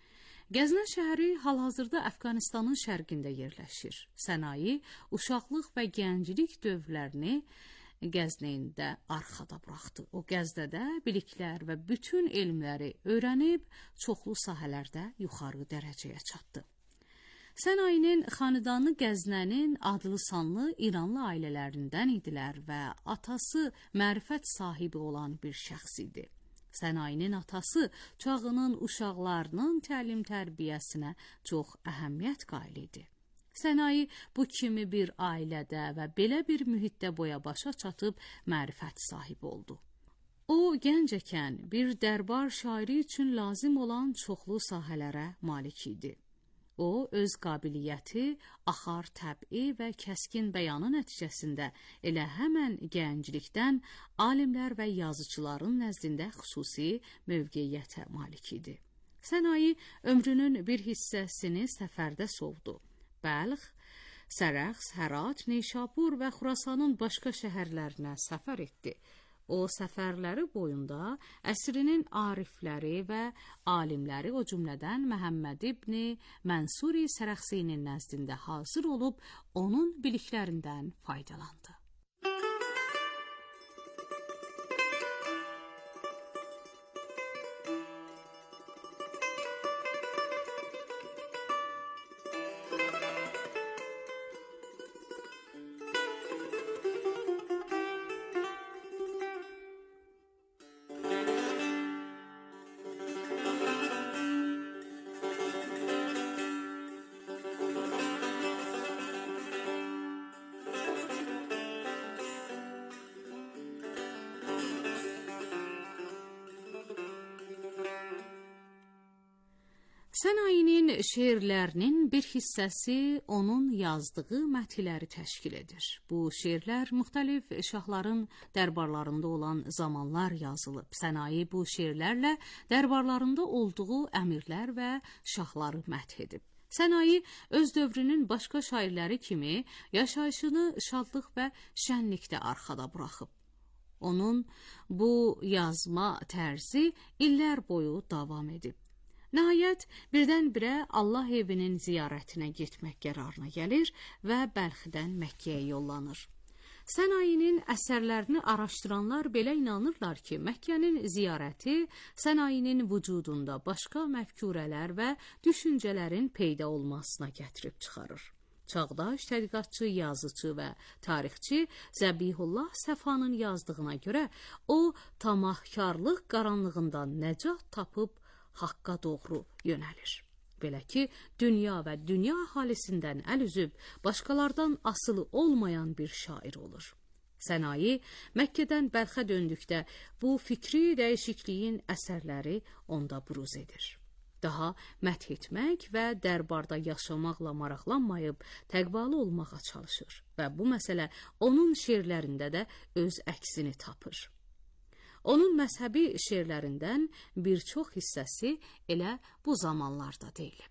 Qəznə şəhəri hal-hazırda Əfqanistanın şərqində yerləşir. Sənayi uşaqlıq və gənclik dövrlərini Qəznəndə arxada buraxdı. O Qəzdədə biliklər və bütün elmləri öyrənib çoxlu sahələrdə yuxarı dərəcəyə çatdı. Sənayinin xanədanı Qəznənin adlı sanlı İranlı ailələrindən idilər və atası mərifət sahibi olan bir şəxs idi. Sənayinin atası çağının uşaqlarının təlim-tərbiyəsinə çox əhəmiyyət qail idi. Sənayi bu kimi bir ailədə və belə bir mühitdə boya başa çatıb mərifət sahibi oldu. O, gəncəkən bir dərbar şairi üçün lazım olan çoxlu sahələrə malik idi. O, öz qabiliyyəti, axar təbii və kəskin bəyanı nəticəsində elə həmən gənclikdən alimlər və yazıçıların nəzdində xüsusi mövqeyiyyətə malik idi. Sənayi ömrünün bir hissəsini səfərdə sovdu. Bəlx, Sərəx, Hərat, Neşapur və Xurasanın başqa şəhərlərinə səfər etdi. O, səfərləri boyunda əsrinin arifləri və alimləri, o cümlədən Məhəmməd ibn Mənsuri Sərəxsinin nəzdində hazır olub, onun biliklərindən faydalandı. Sənayinin şeirlərinin bir hissəsi onun yazdığı məthiləri təşkil edir. Bu şeirlər müxtəlif şahların dərbarlarında olan zamanlar yazılıb. Sənayi bu şeirlərlə dərbarlarında olduğu əmirlər və şahları məth edib. Sənayi öz dövrünün başqa şairləri kimi yaşayışını şadlıq və şənlikdə arxada buraxıb. Onun bu yazma tərzi illər boyu davam edib. Nəhayət, birdən-birə Allah evinin ziyarətinə getmək qərarına gəlir və Bəlxdən Məkkəyə yollanır. Sənayinin əsərlərini araşdıranlar belə inanırlar ki, Məkkənin ziyarəti Sənayinin vücudunda başqa məfkurələr və düşüncələrin peyda olmasına gətirib çıxarır. Çağdaş tədqiqatçı, yazıcı və tarixçi Zəbihullah Səfanın yazdığına görə o, tamahkarlıq qaranlığından nəcat tapıb haqqa doğru yönəlir. Belə ki, dünya və dünya əhalisindən əl üzüb, başqalardan asılı olmayan bir şair olur. Sənayi Məkkədən Bəlxə döndükdə bu fikri dəyişikliyin əsərləri onda bruz edir. Daha məth etmək və dərbarda yaşamaqla maraqlanmayıb, təqvalı olmağa çalışır və bu məsələ onun şeirlərində də öz əksini tapır. Onun məzhəbi şeirlərindən bir çox hissəsi elə bu zamanlarda deyilib.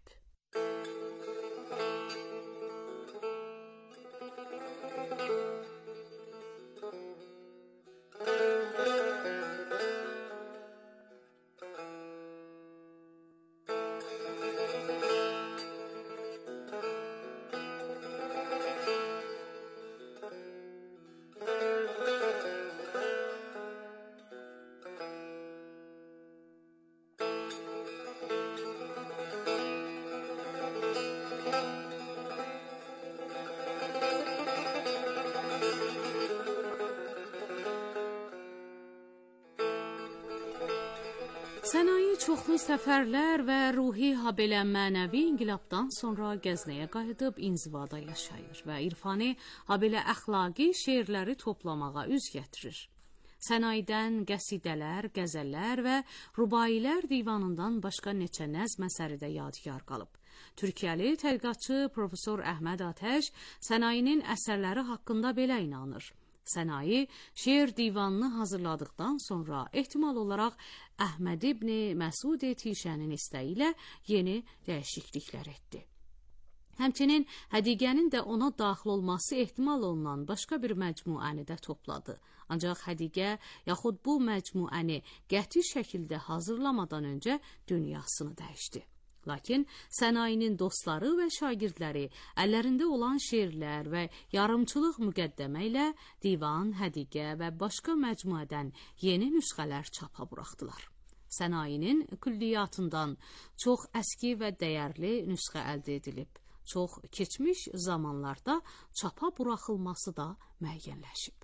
Sənaye çoxlu səfərlər və ruhi habelə mənəvi inqilabdan sonra Qəznəyə qayıdıb inzivada yaşayır və irfani habelə əxlaqi şeirləri toplamağa üz gətirir. Sənayedən qəsidələr, qəzəllər və rubailər divanından başqa neçə nəzm əsəri də yadigar qalıb. Türkiyəli tədqiqatçı Profesor Əhməd Atəş Sənayenin əsərləri haqqında belə inanır. Sənaye şeir divanını hazırladıqdan sonra ehtimal olaraq Əhməd ibn Məsud Tişənin istəyi ilə yeni dəyişikliklər etdi. Həmçinin Hədiqənin də ona daxil olması ehtimal olunan başqa bir məcmuəni də topladı. Ancaq Hədiqə yaxud bu məcmuəni qəti şəkildə hazırlamadan öncə dünyasını dəyişdi. Lakin Sənayenin dostları və şagirdləri əllərində olan şeirlər və yarımçılıq müqəddəmə ilə divan, hədiqə və başqa məcmuədən yeni nüsxələr çapa buraxdılar. Sənayenin külliyatından çox əski və dəyərli nüsxə əldə edilib. Çox keçmiş zamanlarda çapa buraxılması da müəyyənləşib.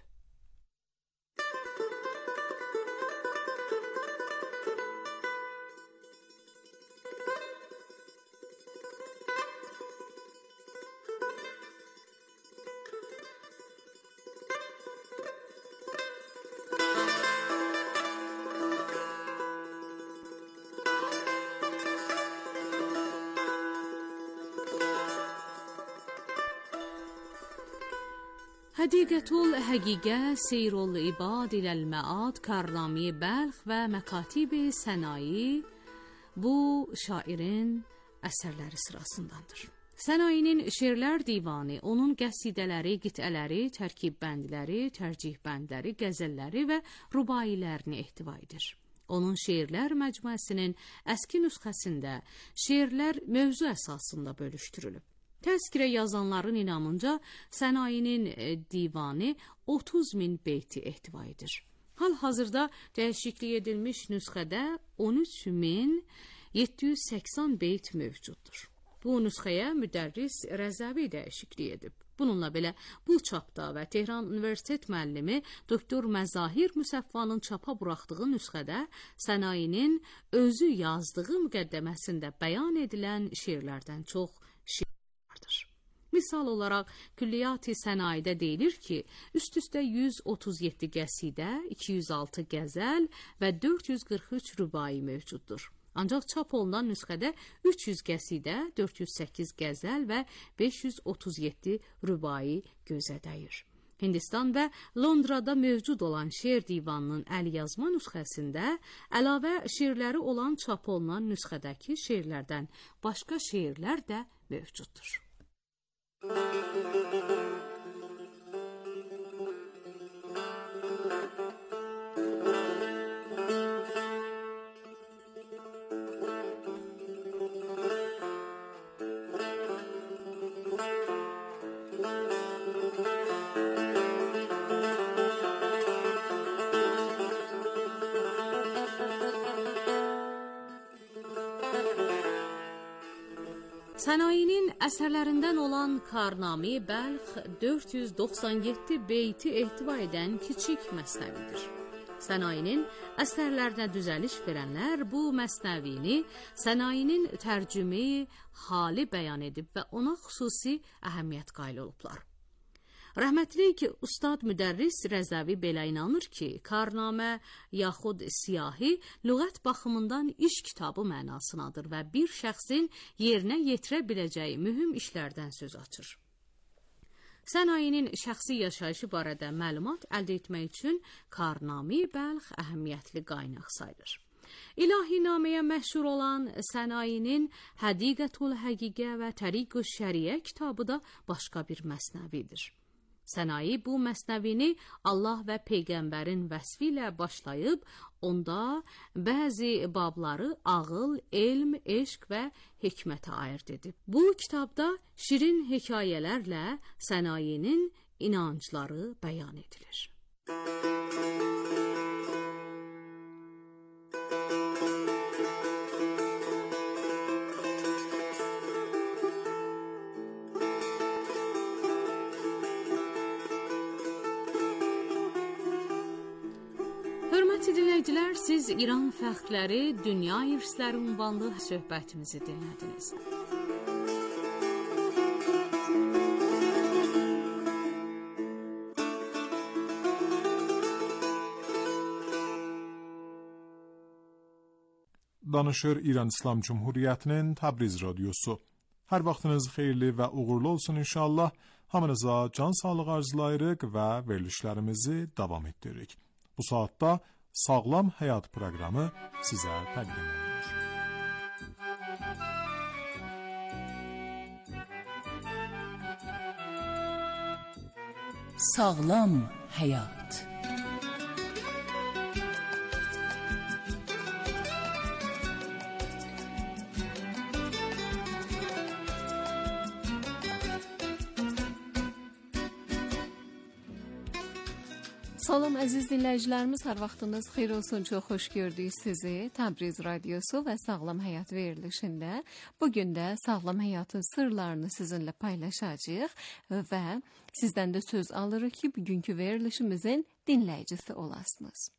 Hədiqətul Həqiqə, Seyrul İbad iləl Məad, Karnami Bəlx və Məkatib-i Sənayi bu şairin əsərləri sırasındandır. Sənayenin şeirlər divanı, onun qəsidələri, qitələri, tərkib bəndləri, tərcih bəndləri, qəzəlləri və rubailərini ehtiva edir. Onun şeirlər məcmuəsinin əski nüsxəsində şeirlər mövzu əsasında bölüşdürülüb. Təzkirə yazanların inamınca Sənayenin divanı otuz min beyti ehtiva edir. Hal-hazırda dəyişiklik edilmiş nüsxədə on üç min yeddi yüz səksən beyt mövcuddur. Bu nüsxəyə müdərris Rəzəvi dəyişiklik edib. Bununla belə bu çapda və Tehran Universitet müəllimi doktor Məzahir Müsəffanın çapa buraxdığı nüsxədə Sənayenin özü yazdığı müqəddəməsində bəyan edilən şeirlərdən çox şeir vardır. Misal olaraq Külliyat-ı Sənayedə deyilir ki, üst-üstə yüz otuz yeddi qəsidə, iki yüz altı qəzəl və dörd yüz qırx üç rübai mövcuddur. Ancaq çap olunan nüsxədə üç yüz qəsidə, dörd yüz səkkiz qəzəl və beş yüz otuz yeddi rübai gözə dəyir. Hindistan və Londrada mövcud olan şeir divanının əlyazma nüsxəsində əlavə şeirləri olan çap olunan nüsxədəki şeirlərdən başqa şeirlər də mövcuddur. Sənayenin əsərlərindən olan Karnami Bəlx dörd yüz doxsan yeddi beyti ehtiva edən kiçik məsnəvidir. Sənayenin əsərlərinə düzəliş verənlər bu məsnəvini Sənayenin tərcümeyi hali bəyan edib və ona xüsusi əhəmiyyət qail olublar. Rəhmətlik Ustad Müdərris Rəzəvi belə inanır ki, Karnamə yaxud siyahi lüğət baxımından iş kitabı mənasınadır və bir şəxsin yerinə yetirə biləcəyi mühüm işlərdən söz açır. Sənayenin şəxsi yaşayışı barədə məlumat əldə etmək üçün Karnami Bəlx əhəmiyyətli qaynaq sayılır. İlahinaməyə məşhur olan Sənayenin Həqiqətül Həqiqə və Təriqü Şəriə kitabı da başqa bir məsnəvidir. Sənayi bu məsnəvini Allah və Peyğəmbərin vəsfi ilə başlayıb, onda bəzi babları ağıl, elm, eşq və hikmətə ayırd edib. Bu kitabda şirin hekayələrlə Sənayinin inancları bəyan edilir. Hörmətli dinləyicilər, siz İran fəxrləri, dünya irsləri ünvanlı söhbətimizi dinlədiniz. Danışır İran İslam Cumhuriyyətinin Təbriz radiosu. Hər vaxtınız xeyirli və uğurlu olsun inşallah. Hamınıza can sağlığı arzulayırıq və verilişlərimizi davam etdiririk. Bu saatda Sağlam Həyat proqramı sizə təqdim edilir. Sağlam Həyat. Salam əziz dinləyicilərimiz, hər vaxtınız xeyir olsun, çox xoş gördük sizi. Təbriz radiosu və Sağlam Həyat verilişində bugün də sağlam həyatın sırlarını sizinlə paylaşacağıq və sizdən də söz alırıq ki, bugünkü verilişimizin dinləyicisi olasınız.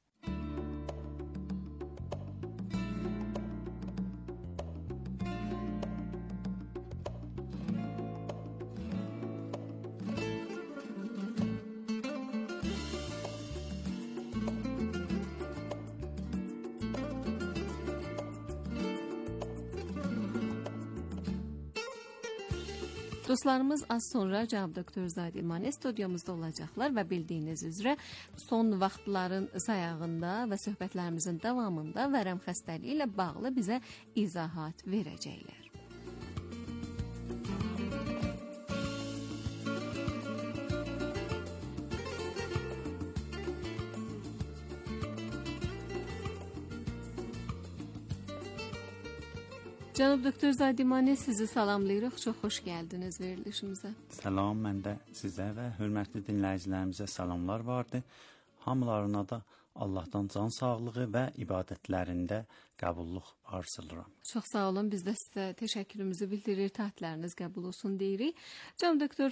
Dostlarımız az sonra Cavab Doktor Zadimani stüdyomuzda olacaqlar və bildiyiniz üzrə son vaxtların sayağında və söhbətlərimizin davamında vərəm xəstəliyi ilə bağlı bizə izahat verəcəklər. Cənab Doktor Zadimani, sizi salamlayırıq. Çox xoş gəldiniz verilişimizə. Salam, mən də sizə və hörmətli dinləyicilərimizə salamlar vardı. Hamılarına da Allahdan can sağlığı və ibadətlərində qəbulluq arzulayıram. Çox sağ olun. Biz də sizə təşəkkürümüzü bildirir, taatlarınız qəbul olsun deyirik. Cənab Doktor,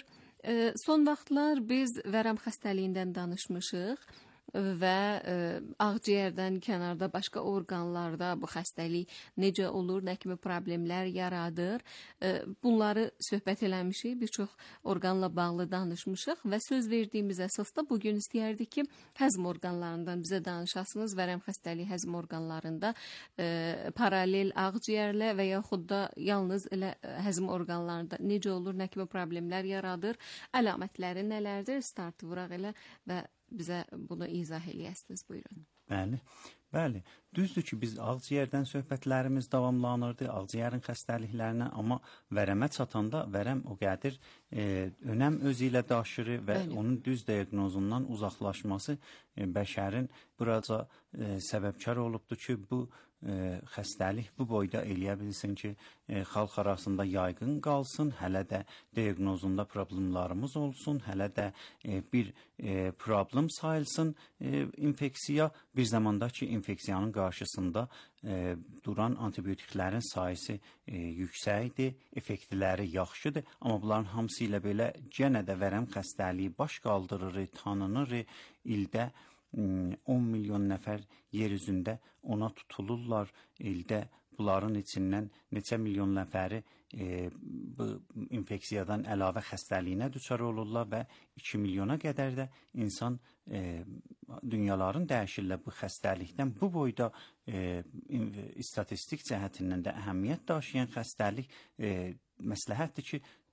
son vaxtlar biz vərəm xəstəliyindən danışmışıq və e, ağciyərdən kənarda başqa orqanlarda bu xəstəlik necə olur, nə kimi problemlər yaradır, e, bunları söhbət eləmişik, bir çox orqanla bağlı danışmışıq və söz verdiyimiz əsasda bugün istəyərdik ki, həzm orqanlarından bizə danışasınız. Vərəm xəstəliyi həzm orqanlarında e, paralel ağciyərlə və yaxud da yalnız elə həzm orqanlarında necə olur, nə kimi problemlər yaradır, əlamətləri nələrdir, startı vuraq elə və bizə bunu izah eləyəsiniz, buyurun. Bəli, bəli. Düzdür ki, biz ağciyərdən söhbətlərimiz davamlanırdı, ağciyərin xəstəliklərinə, amma vərəmə çatanda vərəm o qədir e, önəm özü ilə daşır və bəli, onun düz diaqnozundan uzaqlaşması e, bəşərin buraca e, səbəbkar olubdur ki, bu e, xəstəlik bu boyda eləyə bilsin ki, e, xalq arasında yayğın qalsın, hələ də diaqnozunda problemlarımız olsun, hələ də e, bir e, problem sayılsın e, infeksiya, bir zamanda ki, infeksiyanın qarşısında e, duran antibiotiklərin sayısı e, yüksəkdir, effektləri yaxşıdır, amma bunların hamısı ilə belə yenə də vərəm xəstəliyi baş qaldırır, tanınır, ildə on milyon nəfər yer üzündə ona tutulurlar, ildə bunların içindən neçə milyon nəfəri e, bu infeksiyadan əlavə xəstəliyinə düçar olurlar və iki milyona qədər də insan e, dünyaların dəyişirlər bu xəstəlikdən. Bu boyda e, istatistik cəhətindən də əhəmiyyət daşıyan xəstəlik e, məsləhətdir ki,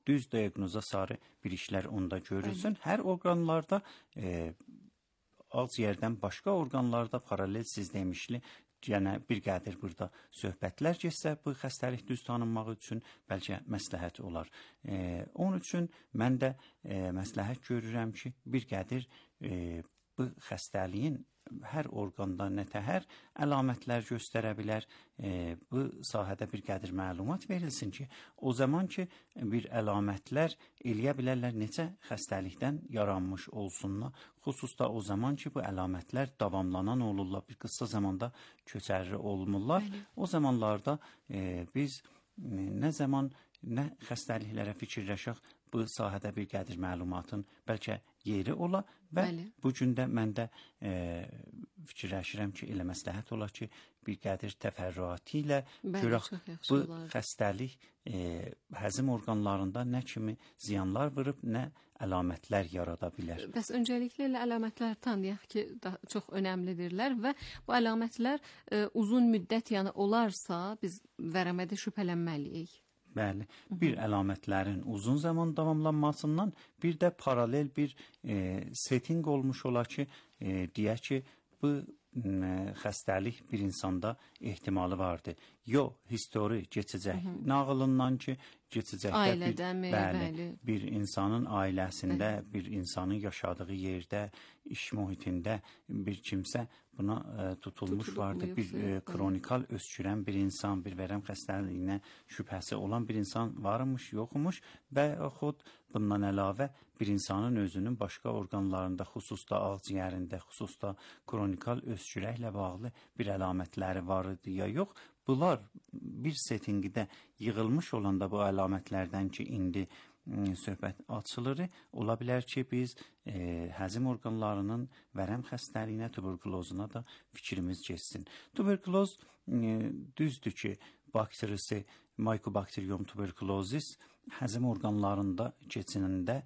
düz diaqnoza sarı bir işlər onda görülsün. Hər orqanlarda e, ağciyərdən başqa orqanlarda paralel siz demişli yəni bir qədir burada söhbətlər getsə bu xəstəlik düz tanınmaq üçün bəlkə məsləhət olar. E, onun üçün mən də e, məsləhət görürəm ki, bir qədir e, bu xəstəliyin hər orqanda nətəhər əlamətlər göstərə bilər. E, bu sahədə bir qədir məlumat verilsin ki, o zaman ki bir əlamətlər eləyə bilərlər necə xəstəlikdən yaranmış olsunlar. Xüsusda o zaman ki bu əlamətlər davamlanan olurlar, bir qısa zamanda köçərli olmurlar. Bəli. O zamanlarda e, biz e, nə zaman nə xəstəliklərə fikirləşək, bu sahədə bir qədir məlumatın bəlkə yeri ola və Bəli. Bu gündə mən də e, fikirləşirəm ki, elə məsləhət olar ki, bir qədir təfərrüatı ilə görək bu olar. Xəstəlik e, həzm orqanlarında nə kimi ziyanlar vurub, nə əlamətlər yarada bilər. Bəs öncəliklə elə əlamətlər tanıyaq ki, daha çox önəmlidirlər və bu əlamətlər e, uzun müddət yəni olarsa biz vərəmədə şübhələnməliyik. Bəli, bir əlamətlərin uzun zaman davamlanmasından bir də paralel bir e, setting olmuş olar ki, e, deyək ki, bu e, xəstəlik bir insanda ehtimalı vardı. Yo, histori keçəcək. Hı -hı. Nağılından ki, keçəcəkdə Ailədəmi, bir, bəli, bəli. bir insanın ailəsində, bəli. Bir insanın yaşadığı yerdə, iş mühitində bir kimsə buna e, tutulmuş Tutulub vardı. Bir e, kronikal öskürən bir insan, bir vərəm xəstəliyinə şübhəsi olan bir insan varmış, yoxmuş və xud bundan əlavə bir insanın özünün başqa orqanlarında, xüsusda ağciyərində, xüsusda kronikal öskürəklə bağlı bir əlamətləri var idi ya yox. Bunlar bir settingidə yığılmış olanda bu əlamətlərdən ki, indi söhbət açılır. Ola bilər ki, biz e, həzm orqanlarının vərəm xəstəliyinə, tuberkulozuna da fikrimiz geçsin. Tuberkuloz e, düzdür ki, bakterisi Mycobacterium tuberculosis həzm orqanlarında keçinəndə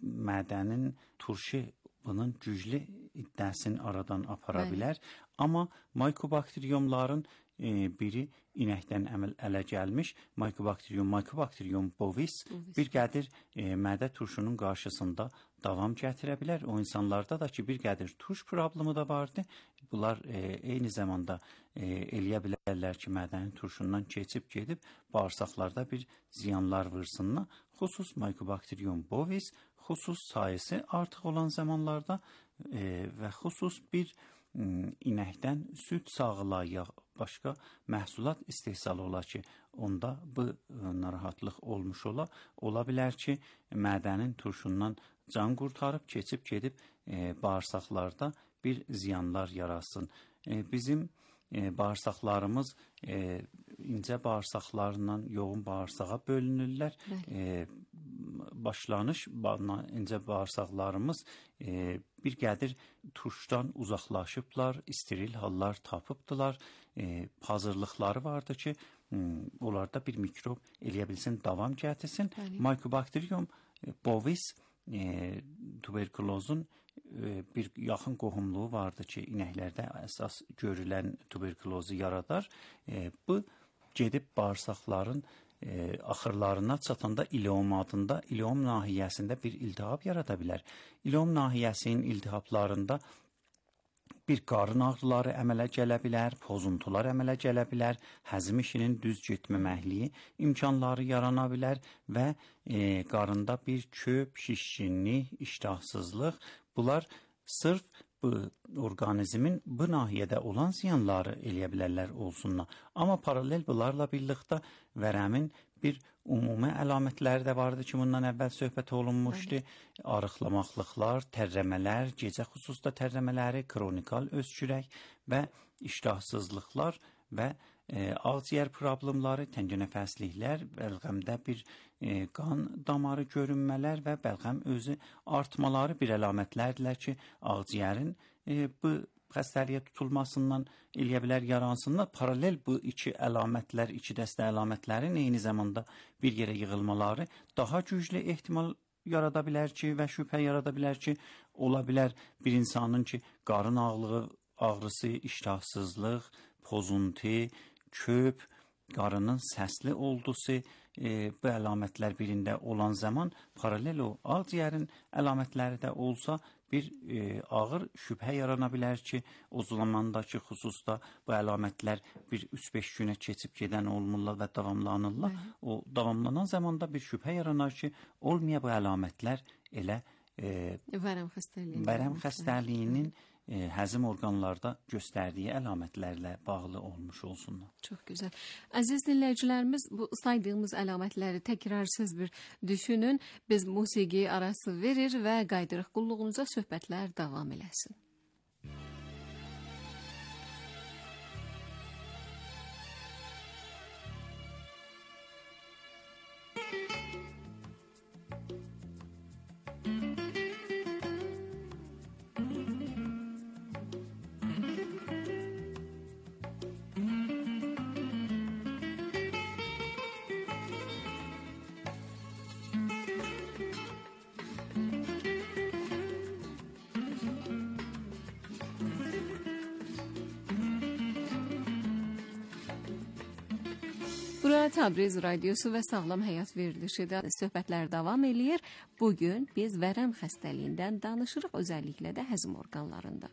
mədənin turşu bunun güclü iddiasını aradan apara Bəli. Bilər. Amma Mycobacteriumların e, biri inəkdən əməl ələ gəlmiş Mycobacterium, Mycobacterium bovis, bovis. bir qədir e, mədə turşunun qarşısında davam gətirə bilər. O insanlarda da ki, bir qədir turş problemi da vardı. Bunlar e, eyni zamanda e, eləyə bilərlər ki, mədənin turşundan keçib gedib bağırsaqlarda bir ziyanlar vursunlar. Xüsus Mycobacterium bovis, xüsus sayısı artıq olan zamanlarda e, və xüsus bir inəkdən süd sağılayaq, başqa məhsulat istehsal ola ki, onda bu narahatlıq olmuş ola. Ola bilər ki, mədənin turşundan can qurtarıb, keçib gedib e, bağırsaqlarda bir ziyanlar yarasın. E, bizim e, bağırsaqlarımız e, incə bağırsaqlarla yoğun bağırsağa bölünürlər. E, başlanış incə bağırsaqlarımız e, bir qədir turşdan uzaqlaşıblar, steril hallar tapıbdılar. E, hazırlıqları vardı ki, onlarda bir mikrob eləyə bilsin, davam gətirsin. Mycobacterium bovis e, tuberkulozun e, bir yaxın qohumluğu vardı ki, inəklərdə əsas görülən tuberkulozu yaradar. E, bu gedib bağırsaqların E, axırlarına çatanda ileom adında, ileom nahiyəsində bir iltihab yarada bilər. İleom nahiyəsinin iltihablarında bir qarın ağrıları əmələ gələ bilər, pozuntular əmələ gələ bilər, həzm işinin düz getməməkliyi imkanları yarana bilər və e, qarında bir köp, şişkinlik, iştahsızlıq, bunlar sırf bu orqanizmin bu nahiyədə olan ziyanları eləyə bilərlər olsunlar. Amma paralel bunlarla birlikdə vərəmin bir ümumi əlamətləri də vardı ki, bundan əvvəl söhbət olunmuşdu. Arıqlamaqlıqlar, tərrəmələr, gecə xüsusda tərrəmələri, kronikal öskürək və iştahsızlıqlar və e, ağciyər problemləri, təngənəfəsliklər, bəlğəmdə bir e, qan damarı görünmələr və bəlğəm özü artmaları bir əlamətlərdirlər ki, ağciyərin e, bu xəstəliyə tutulmasından eləyə bilər yaransınlar. Paralel bu iki əlamətlər, iki dəstə əlamətlərin eyni zamanda bir yerə yığılmaları daha güclü ehtimal yarada bilər ki və şübhə yarada bilər ki, ola bilər bir insanın ki, qarın ağrığı, ağrısı, iştahsızlıq, pozuntu, köp, qarının səsli oldusu, e, bu əlamətlər birində olan zaman paralel o ağciyərin əlamətləri də olsa bir e, ağır şübhə yarana bilər ki, o zamandakı xüsusda bu əlamətlər bir üç beş günə keçib gedən olmurlar və davamlanırlar. Hı. O davamlanan zamanda bir şübhə yaranar ki, olmaya bu əlamətlər elə e, vərəm xəstəliyinin, vərəm xəstəliyinin e, həzm orqanlarda göstərdiyi əlamətlərlə bağlı olmuş olsunlar. Çox gözəl. Əziz dinləyicilərimiz, bu saydığımız əlamətləri təkrarsız bir düşünün. Biz musiqi arası verir və qaydırıq qulluğunuza söhbətlər davam eləsin. Bura Təbriz Radiosu və Sağlam Həyat verilişidə söhbətlər davam eləyir. Bugün biz vərəm xəstəliyindən danışırıq, özəlliklə də həzm orqanlarında.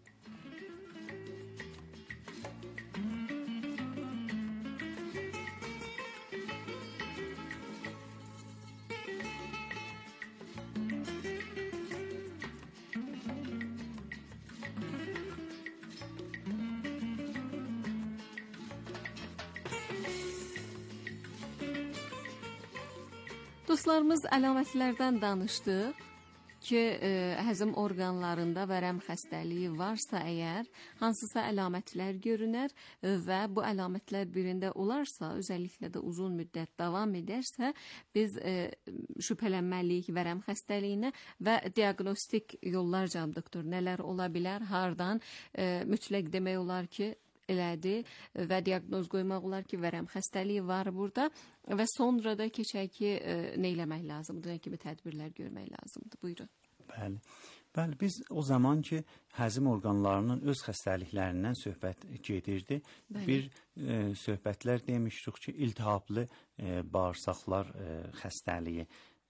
Dostlarımız, əlamətlərdən danışdıq ki, e, həzm orqanlarında vərəm xəstəliyi varsa əgər, hansısa əlamətlər görünər və bu əlamətlər birində olarsa, özəlliklə də uzun müddət davam edərsə, biz e, şübhələnməliyik vərəm xəstəliyinə və diaqnostik yollarca doktor nələr ola bilər, hardan e, mütləq demək olar ki, elədi və diaqnoz qoymaq olar ki, vərəm xəstəliyi var burada və sonra da keçək ki, e, nə eləmək lazımdır, nə kimi tədbirlər görmək lazımdır. Buyurun. Bəli. Bəli, biz o zaman ki, həzm orqanlarının öz xəstəliklərindən söhbət gedirdi. Bəli. Bir e, söhbətlər demişdik ki, iltihablı e, bağırsaqlar e, xəstəliyi,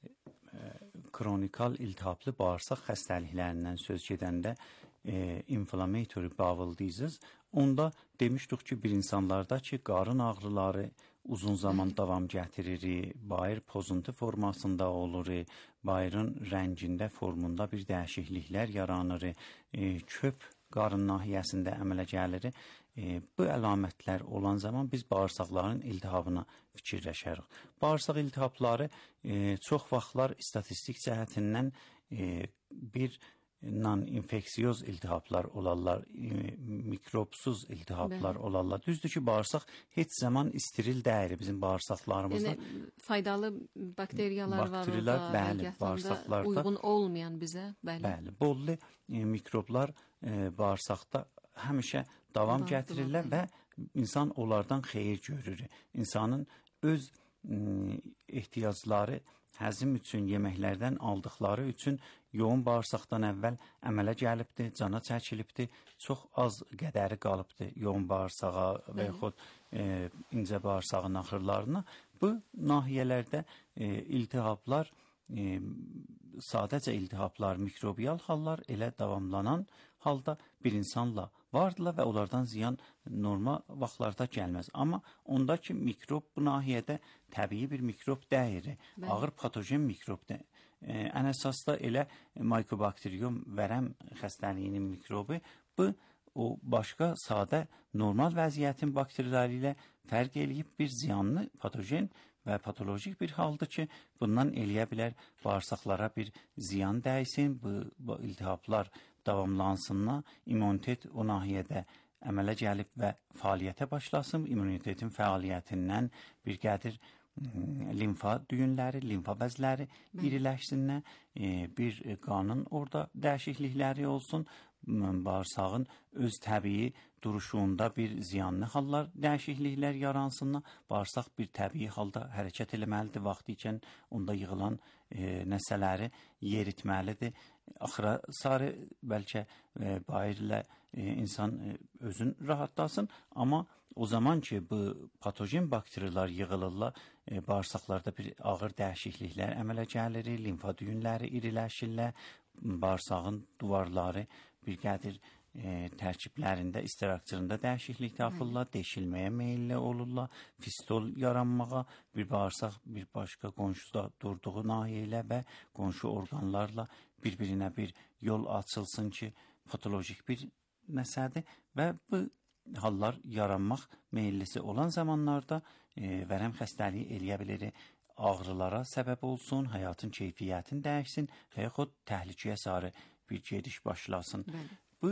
e, kronikal iltihablı bağırsaq xəstəliklərindən söz gedəndə e, inflammatory bowel disease, onda demişdik ki, bir insanlarda ki, qarın ağrıları uzun zaman davam gətirir, bayır pozuntu formasında olur, bayırın rəngində, formunda bir dəyişikliklər yaranır, e, çöp qarın nahiyəsində əmələ gəlir. E, bu əlamətlər olan zaman biz bağırsaqların iltihabına fikirləşərik. Bağırsaq iltihabları e, çox vaxtlar statistik cəhətindən e, bir non-infeksiyoz iltihablar olarlar, mikrobsuz iltihablar Bəli. Olarlar. Düzdür ki, bağırsaq heç zaman steril deyil bizim bağırsaqlarımızda. Yəni, faydalı bakteriyalar var orada, bəli, bağırsaqlarda uyğun olmayan bizə. Bəli, bəli bollu e, mikroblar e, bağırsaqda həmişə davam var, gətirirlər var. Və insan onlardan xeyir görür. İnsanın öz e, ehtiyacları həzm üçün, yeməklərdən aldıqları üçün yoğun bağırsaqdan əvvəl əmələ gəlibdir, cana çəkilibdir, çox az qədəri qalıbdır yoğun bağırsağa və yaxud e, incə bağırsağın axırlarına. Bu nahiyələrdə e, iltihablar, e, sadəcə iltihablar, mikrobiyal hallar elə davamlanan halda bir insanla vardılar və onlardan ziyan normal vaxtlarda gəlməz. Amma ondakı mikrob bu nahiyədə təbii bir mikrob deyil, ağır patojen mikrobdur. E, ən əsasda elə Mycobacterium vərəm xəstəliyinin mikrobu, bu o başqa sadə normal vəziyyətin bakteriyaları ilə fərq eləyib bir ziyanlı patojen və patolojik bir haldır ki, bundan eləyə bilər bağırsaqlara bir ziyan dəysin, bu, bu iltihablar davamlansınlar, immunitet o nahiyədə əmələ gəlib və fəaliyyətə başlasın, immunitetin fəaliyyətindən bir qədir limfa düyünləri, limfa bəzləri iriləşsinlər, bir qanın orada dəyişiklikləri olsun, bağırsağın öz təbii duruşunda bir ziyanlı hallar, dəyişikliklər yaransınlar, bağırsaq bir təbii halda hərəkət eləməlidir, vaxtı ikən onda yığılan e, nəsələri yeritməlidir, axıra sarı bəlkə e, bayır ilə e, insan e, özün rahatlasın, amma o zaman ki bu patogen bakteriyalar yığılırlar, e, bağırsaqlarda bir ağır dəyişikliklər əmələ gəlir, limfa düyünləri iriləşirlər, bağırsağın divarları bir qədir e, tərkiblərində, istirahatçılığında dəyişiklik tapırlar, deşilməyə meyilli olurlar, fistol yaranmağa, bir bağırsaq bir başqa qonşuda durduğu nahiyə ilə və qonşu orqanlarla bir-birinə bir yol açılsın ki, patolojik bir məsələdir və bu hallar yaranmaq meyillisi olan zamanlarda e, vərəm xəstəliyi eləyə bilir, ağrılara səbəb olsun, həyatın keyfiyyətini dəyişsin və yaxud təhlükəyə sarı bir gediş başlasın. Bəli. Bu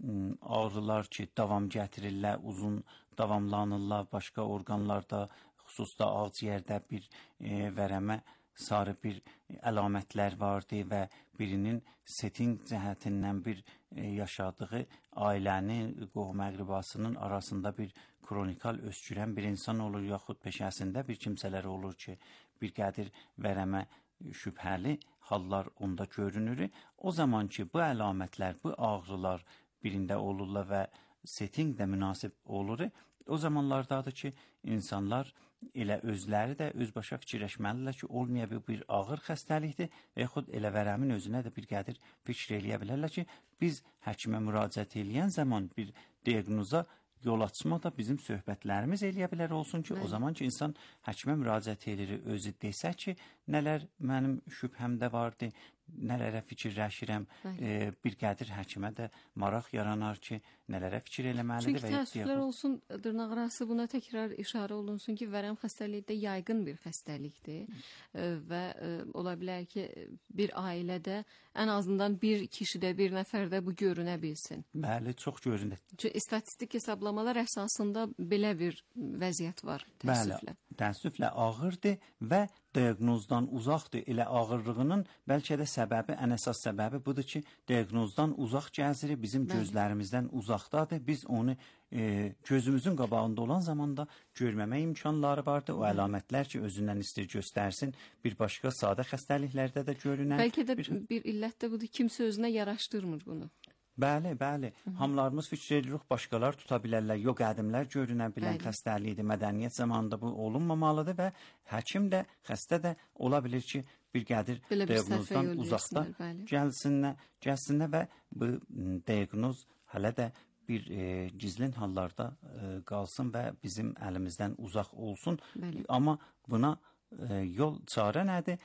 ağrılar ki, davam gətirirlər, uzun davamlanırlar, başqa orqanlarda, xüsusda ağciyərdə bir e, vərəmə sarı bir əlamətlər vardı və birinin setting cəhətindən bir e, yaşadığı ailənin, qohum-əqribasının arasında bir kronikal öskürən bir insan olur, yaxud peşəsində bir kimsələr olur ki, bir qədir vərəmə şübhəli hallar onda görünür. O zaman ki, bu əlamətlər, bu ağrılar birində olurlar və setting də münasib olur, o zamanlardadır ki, insanlar elə özləri də özbaşa fikirləşməlidirlər ki, olmaya bir ağır xəstəlikdir və yaxud elə vərəmin özünə də bir qədir fikir eləyə bilərlər ki, biz həkimə müraciət eləyən zaman bir diaqnoza yol açma da bizim söhbətlərimiz eləyə bilər olsun ki, Bəli. O zaman ki, insan həkimə müraciət edir, özü desə ki, nələr mənim şübhəmdə vardı, nələrə fikirləşirəm, e, bir qədir həkimə də maraq yaranar ki, nələrə fikir eləməlidir. Çünki təəssüflər olsun, dırnaq arası buna təkrar işarə olunsun ki, vərəm xəstəliyi də yayğın bir xəstəlikdir e, və e, ola bilər ki, bir ailədə ən azından bir kişidə, bir nəfərdə bu görünə bilsin. Bəli, çox görünür. Çünki statistik hesablamalar əsasında belə bir vəziyyət var, təəssüflə. Bəli, təəssüflə ağırdır və diaqnozdan uzaqdır. Elə ağırlığının bəlkə də səbəbi, ən əsas səbəbi budur ki, diaqnozdan uzaq gəzir, bizim Bəli. Gözlərimizdən uzaqdadır. Biz onu e, gözümüzün qabağında olan zamanda görməmə imkanları vardır. O əlamətlər ki, özündən istir göstərsin, bir başqa sadə xəstəliklərdə də görünən. Bəlkə də bir, bir illət də budur, kimsə özünə yaraşdırmır bunu. Bəli, bəli. Hamılarımız fikir edirik, başqalar tuta bilərlər. Yox, qədimlər görünə bilən bəli. Xəstəlikdir. Mədəniyyət zamanında bu olunmamalıdır və həkim də, xəstə də ola bilir ki, bir qədir diaqnozdan uzaqda gəlsinlər, gəlsinlər və bu diaqnoz hələ də bir e, gizlin hallarda e, qalsın və bizim əlimizdən uzaq olsun. Bəli. Amma buna e, yol çarə nədir?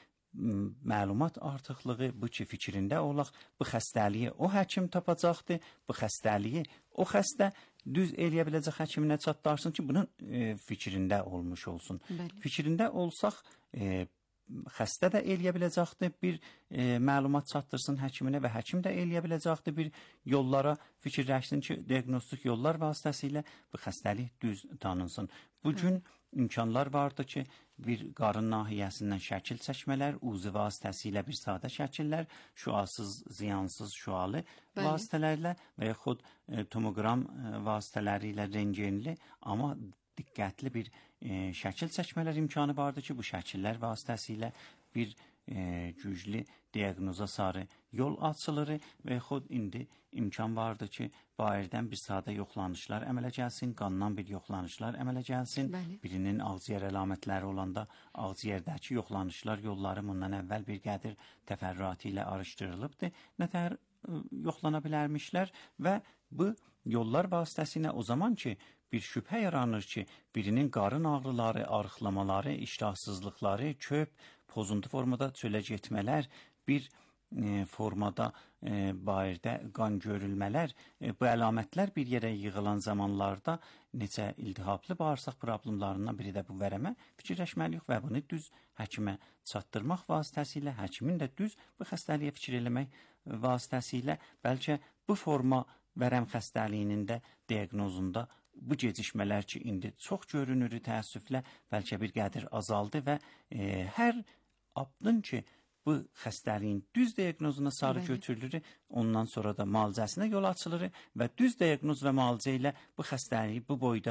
Məlumat artıqlığı, bu ki, fikrində olaq, bu xəstəliyi o həkim tapacaqdır, bu xəstəliyi o xəstə düz eləyə biləcək həkiminə çatdarsın ki, bunun e, fikrində olmuş olsun. Bəli. Fikrində olsaq, e, xəstə də eləyə biləcəkdir, bir e, məlumat çatdırsın həkiminə və həkim də eləyə biləcəkdir, bir yollara fikirləşsin ki, diaqnostik yollar vasitəsilə bu xəstəlik düz tanınsın. Bugün imkanlar vardır ki, bir qarın nahiyəsindən şəkil çəkmələr, uzi vasitəsilə bir sadə şəkillər, şüasız, ziyansız şüalı Bəli. Vasitələrlə və yaxud e, tomoqram e, vasitələri ilə rengenli, amma diqqətli bir e, şəkil çəkmələr imkanı vardır ki, bu şəkillər vasitəsilə bir e, güclü diaqnoza sarı yol açılır və yaxud indi imkan vardır ki, bayırdan bir sadə yoxlanışlar əmələ gəlsin, qandan bir yoxlanışlar əmələ gəlsin. Bəli. Birinin ağciyər əlamətləri olanda ağciyərdəki yoxlanışlar yolları bundan əvvəl bir qədir təfərrüatı ilə araşdırılıbdır. Nətər yoxlana bilərmişlər və bu yollar vasitəsilə o zaman ki, bir şübhə yaranır ki, birinin qarın ağrıları, arıqlamaları, iştahsızlıqları, köp, pozuntu formada çölə getmələr, bir e, formada e, bayırda qan görülmələr, e, bu əlamətlər bir yerə yığılan zamanlarda necə iltihablı bağırsaq problemlərindən biri də bu vərəmə fikirləşməliyik və bunu düz həkimə çatdırmaq vasitəsilə, həkimin də düz bu xəstəliyə fikir eləmək vasitəsilə bəlkə bu forma vərəm xəstəliyinin də diaqnozunda bu gecikmələr ki, indi çox görünür təəssüflə, bəlkə bir qədir azaldı və e, hər abdın ki, bu xəstəliyin düz diaqnozuna sarı Bəli. Götürülür, ondan sonra da müalicəsinə yol açılır və düz diaqnoz və müalicə ilə bu xəstəliyi bu boyda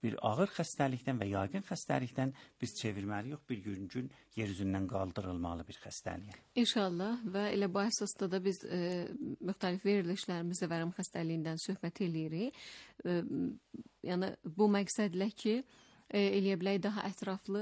bir ağır xəstəlikdən və yayğın xəstəlikdən biz çevirməliyik bir gün yer üzündən qaldırılmalı bir xəstəliyə. İnşallah və elə bu əsasda da biz e, müxtəlif verilişlərimizdə vərəm xəstəliyindən söhbət eləyirik. E, yəni bu məqsədlə ki, e, eləyə bilək daha ətraflı